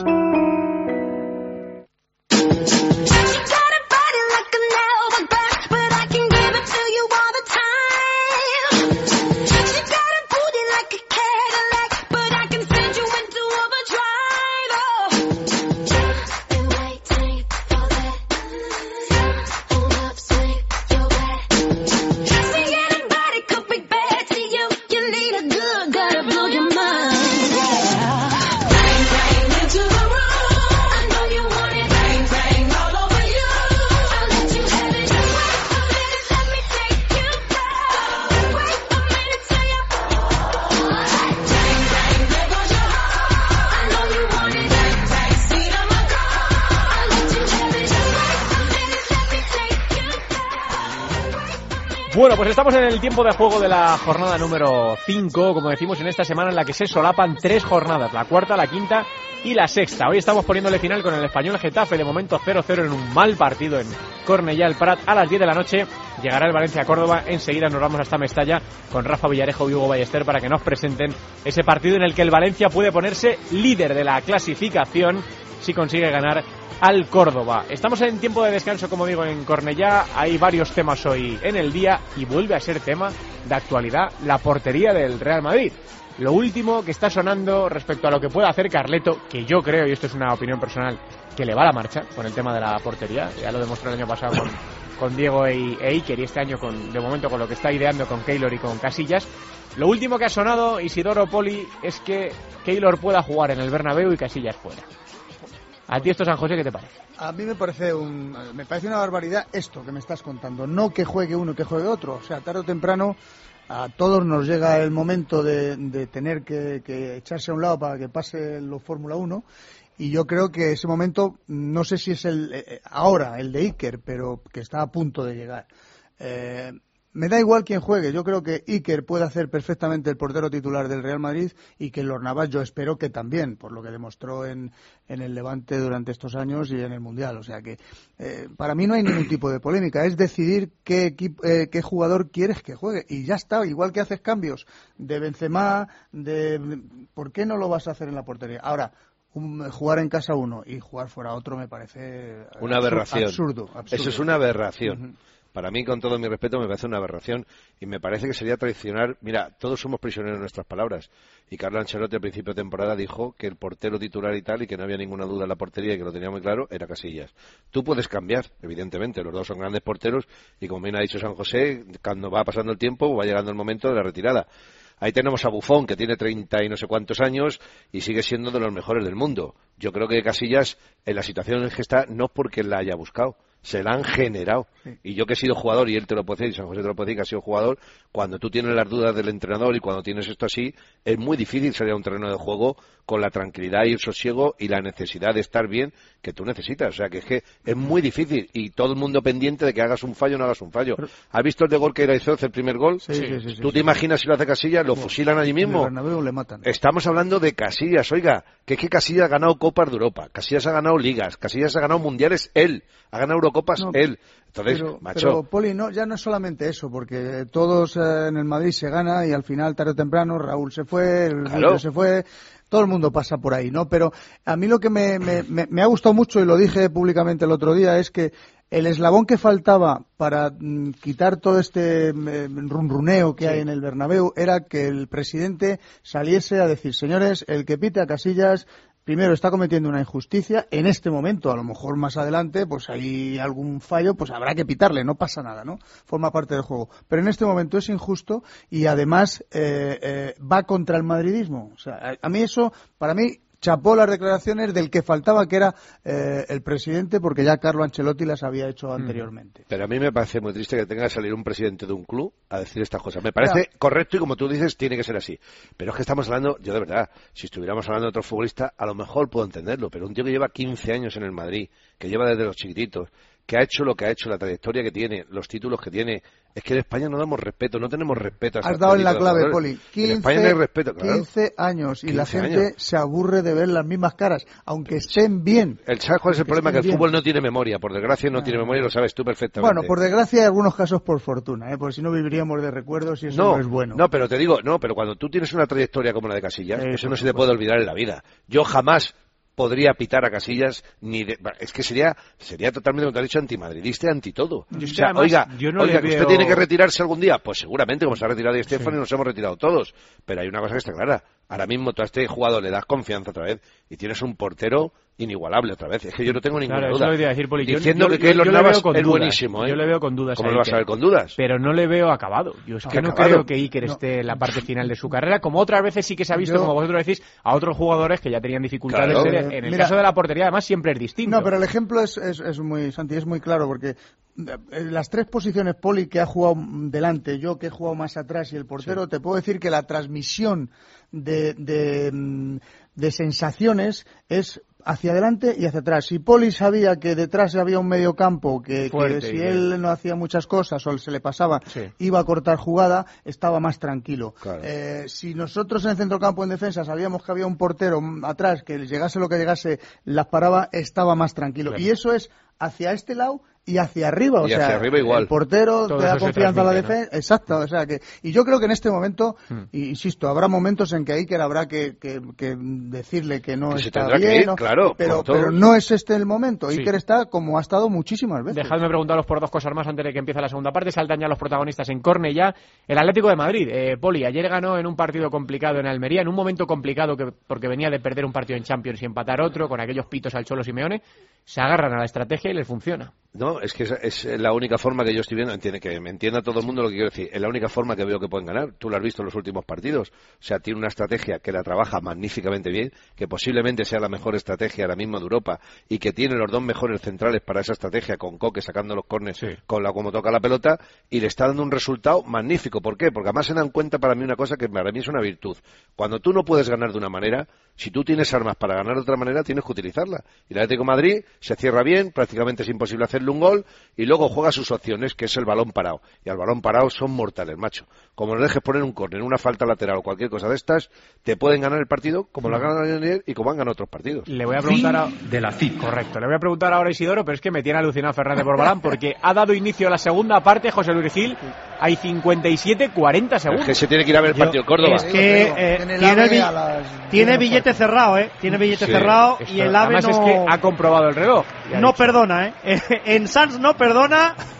Bueno, pues estamos en el tiempo de juego de la jornada número cinco, como decimos, en esta semana en la que se solapan tres jornadas, la cuarta, la quinta y la sexta. Hoy estamos poniéndole final con el Español Getafe, de momento cero cero en un mal partido en Cornellá el Prat. A las diez de la noche llegará el Valencia-Córdoba. Enseguida nos vamos hasta Mestalla con Rafa Villarejo y Hugo Ballester para que nos presenten ese partido en el que el Valencia puede ponerse líder de la clasificación si consigue ganar al Córdoba. Estamos en tiempo de descanso, como digo, en Cornellá. Hay varios temas hoy en el día y vuelve a ser tema de actualidad la portería del Real Madrid. Lo último que está sonando respecto a lo que pueda hacer Carleto, que yo creo, y esto es una opinión personal, que le va a la marcha con el tema de la portería. Ya lo demostró el año pasado con, con Diego e, e Iker, y este año con, de momento con lo que está ideando con Keylor y con Casillas. Lo último que ha sonado, Isidoro, Poli, es que Keylor pueda jugar en el Bernabéu y Casillas fuera. ¿A ti esto, San José, qué te parece? A mí me parece un, me parece una barbaridad esto que me estás contando. No que juegue uno, que juegue otro. O sea, tarde o temprano a todos nos llega el momento de, de tener que, que echarse a un lado para que pase los Fórmula uno. Y yo creo que ese momento, no sé si es el eh, ahora, el de Iker, pero que está a punto de llegar. Eh, Me da igual quién juegue. Yo creo que Iker puede hacer perfectamente el portero titular del Real Madrid y que Keylor Navas yo espero que también, por lo que demostró en, en el Levante durante estos años y en el Mundial. O sea que eh, para mí no hay ningún tipo de polémica. Es decidir qué, equipo, eh, qué jugador quieres que juegue. Y ya está. Igual que haces cambios de Benzema, de ¿por qué no lo vas a hacer en la portería? Ahora, un, jugar en casa uno y jugar fuera otro me parece una aberración. Absurdo, absurdo. Eso es una aberración. Uh-huh. Para mí, con todo mi respeto, me parece una aberración y me parece que sería traicionar. Mira, todos somos prisioneros de nuestras palabras. Y Carlo Ancelotti al principio de temporada dijo que el portero titular y tal, y que no había ninguna duda en la portería y que lo tenía muy claro, era Casillas. Tú puedes cambiar, evidentemente, los dos son grandes porteros y como bien ha dicho San José, cuando va pasando el tiempo va llegando el momento de la retirada. Ahí tenemos a Buffon, que tiene treinta y no sé cuántos años y sigue siendo de los mejores del mundo. Yo creo que Casillas, en la situación en que está, no porque la haya buscado, se la han generado. Sí. Y yo que he sido jugador, y él te lo puede decir, y San José te lo puede decir que ha sido jugador, cuando tú tienes las dudas del entrenador y cuando tienes esto así, es muy difícil salir a un terreno de juego con la tranquilidad y el sosiego y la necesidad de estar bien que tú necesitas. O sea, que es que es muy difícil y todo el mundo pendiente de que hagas un fallo o no hagas un fallo. ¿Has visto el de gol que hizo el primer gol? Sí, sí, sí, sí, ¿Tú sí, te sí. imaginas si lo hace Casillas? ¿Lo fusilan allí mismo? En el Bernabéu le matan. Estamos hablando de Casillas, oiga, que es que Casillas ha ganado Copas de Europa, Casillas ha ganado Ligas, Casillas ha ganado Mundiales él, ha ganado Eurocopas no, él. Entonces, pero, macho... pero, Poli, no, ya no es solamente eso, porque todos eh, en el Madrid se gana y al final, tarde o temprano, Raúl se fue, el claro. se fue, todo el mundo pasa por ahí, ¿no? Pero a mí lo que me, me, me, me ha gustado mucho, y lo dije públicamente el otro día, es que el eslabón que faltaba para mm, quitar todo este eh, runruneo que sí. hay en el Bernabéu era que el presidente saliese a decir, señores, el que pite a Casillas... Primero, está cometiendo una injusticia en este momento, a lo mejor más adelante, pues hay algún fallo, pues habrá que pitarle, no pasa nada, ¿no? Forma parte del juego. Pero en este momento es injusto y además eh, eh, va contra el madridismo. O sea, a, a mí eso, para mí, chapó las declaraciones del que faltaba, que era eh, el presidente, porque ya Carlo Ancelotti las había hecho anteriormente. Pero a mí me parece muy triste que tenga que salir un presidente de un club a decir estas cosas. Me parece ya. correcto y, como tú dices, tiene que ser así. Pero es que estamos hablando, yo de verdad, si estuviéramos hablando de otro futbolista, a lo mejor puedo entenderlo, pero un tío que lleva quince años en el Madrid, que lleva desde los chiquititos, que ha hecho lo que ha hecho, la trayectoria que tiene, los títulos que tiene. Es que en España no damos respeto, no tenemos respeto a Has dado en la clave, Poli. quince, en España no hay respeto, claro. quince años y quince la gente años. se aburre de ver las mismas caras, aunque estén bien. El ¿Sabes cuál es el problema? Que el bien. fútbol no tiene memoria, por desgracia no ah. tiene memoria, lo sabes tú perfectamente. Bueno, por desgracia hay algunos casos por fortuna, ¿eh? Porque si no viviríamos de recuerdos y eso no, no es bueno. No, pero te digo, no, pero cuando tú tienes una trayectoria como la de Casillas, eso, eso no se te puede olvidar en la vida. Yo jamás podría pitar a Casillas ni de, es que sería sería totalmente, como te has dicho, antimadridista y anti todo. Yo o sea, además, oiga, yo no oiga le que veo... usted tiene que retirarse algún día, pues seguramente, como se ha retirado Di Stéfano, sí. y nos hemos retirado todos, pero hay una cosa que está clara, ahora mismo tú a este jugador le das confianza otra vez y tienes un portero inigualable otra vez, es que yo no tengo ninguna claro, duda. Eso lo iba a decir, Poli. Diciendo yo, que Keylor Navas es dudas. buenísimo, ¿eh? Yo le veo con dudas. ¿Cómo lo vas a ver con dudas? Pero no le veo acabado. Yo es que no acabado? creo que Iker no. esté en la parte final de su carrera, como otras veces sí que se ha visto, yo... como vosotros decís, a otros jugadores que ya tenían dificultades. Claro. En, en el Mira, caso de la portería, además, siempre es distinto. No, pero el ejemplo es, es, es muy, Santi, es muy claro, porque las tres posiciones, Poli, que ha jugado delante, yo que he jugado más atrás y el portero, sí. te puedo decir que la transmisión de, de, de sensaciones es hacia adelante y hacia atrás. Si Poli sabía que detrás había un mediocampo, que, que si él no hacía muchas cosas o se le pasaba, sí. iba a cortar jugada, estaba más tranquilo. Claro. Eh, si nosotros en el centrocampo en defensa sabíamos que había un portero atrás, que llegase lo que llegase, las paraba, estaba más tranquilo. Claro. Y eso es hacia este lado y hacia arriba, o y sea, hacia arriba igual. El portero todo te da confianza a la defensa, ¿no? Exacto, o sea que, y yo creo que en este momento, hmm. insisto, habrá momentos en que a Iker habrá que, que, que decirle que no que está se bien, que ir, ¿no? claro, pero, pero no es este el momento. Sí. Iker está como ha estado muchísimas veces. Dejadme preguntaros por dos cosas más antes de que empiece la segunda parte. Saltan ya los protagonistas en Cornellá. El Atlético de Madrid, eh, Poli, ayer ganó en un partido complicado en Almería, en un momento complicado que porque venía de perder un partido en Champions y empatar otro, con aquellos pitos al Cholo Simeone. Se agarran a la estrategia y les funciona. No, es que es, es la única forma que yo estoy viendo, entiende, que me entienda todo el mundo lo que quiero decir, es la única forma que veo que pueden ganar. Tú lo has visto en los últimos partidos. O sea, tiene una estrategia que la trabaja magníficamente bien, que posiblemente sea la mejor estrategia ahora mismo de Europa y que tiene los dos mejores centrales para esa estrategia, con Coque sacando los córneres, sí. con la como toca la pelota, y le está dando un resultado magnífico. ¿Por qué? Porque además se dan cuenta para mí una cosa que para mí es una virtud. Cuando tú no puedes ganar de una manera, si tú tienes armas para ganar de otra manera, tienes que utilizarla. Y el Atlético de Madrid se cierra bien, prácticamente es imposible hacerle un gol, y luego juega sus opciones, que es el balón parado. Y al balón parado son mortales, macho. Como le dejes poner un córner, una falta lateral o cualquier cosa de estas, te pueden ganar el partido como lo ganan ayer y como han ganado otros partidos. Le voy a preguntar a... de la C I P. Correcto. Le voy a preguntar ahora a Isidoro, pero es que me tiene alucinado Fernández Borbalán, porque ha dado inicio a la segunda parte, José Luis Gil. Hay cincuenta y siete cuarenta segundos. Es que se tiene que ir a ver el partido en Córdoba. Es que eh, tiene, tiene, vi las... tiene billete cerrado, ¿eh? Tiene billete sí, cerrado y el AVE no... es que ha comprobado el reloj. No dicho. perdona, ¿eh? En Sanz no perdona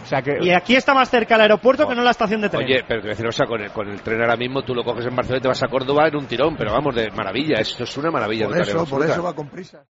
O sea que... Y aquí está más cerca el aeropuerto que no la estación de tren. Oye, pero te voy a decir, o sea, con el, con el tren ahora mismo tú lo coges en Barcelona y te vas a Córdoba en un tirón, pero vamos, de maravilla, esto es una maravilla. Por eso, por eso va con prisa.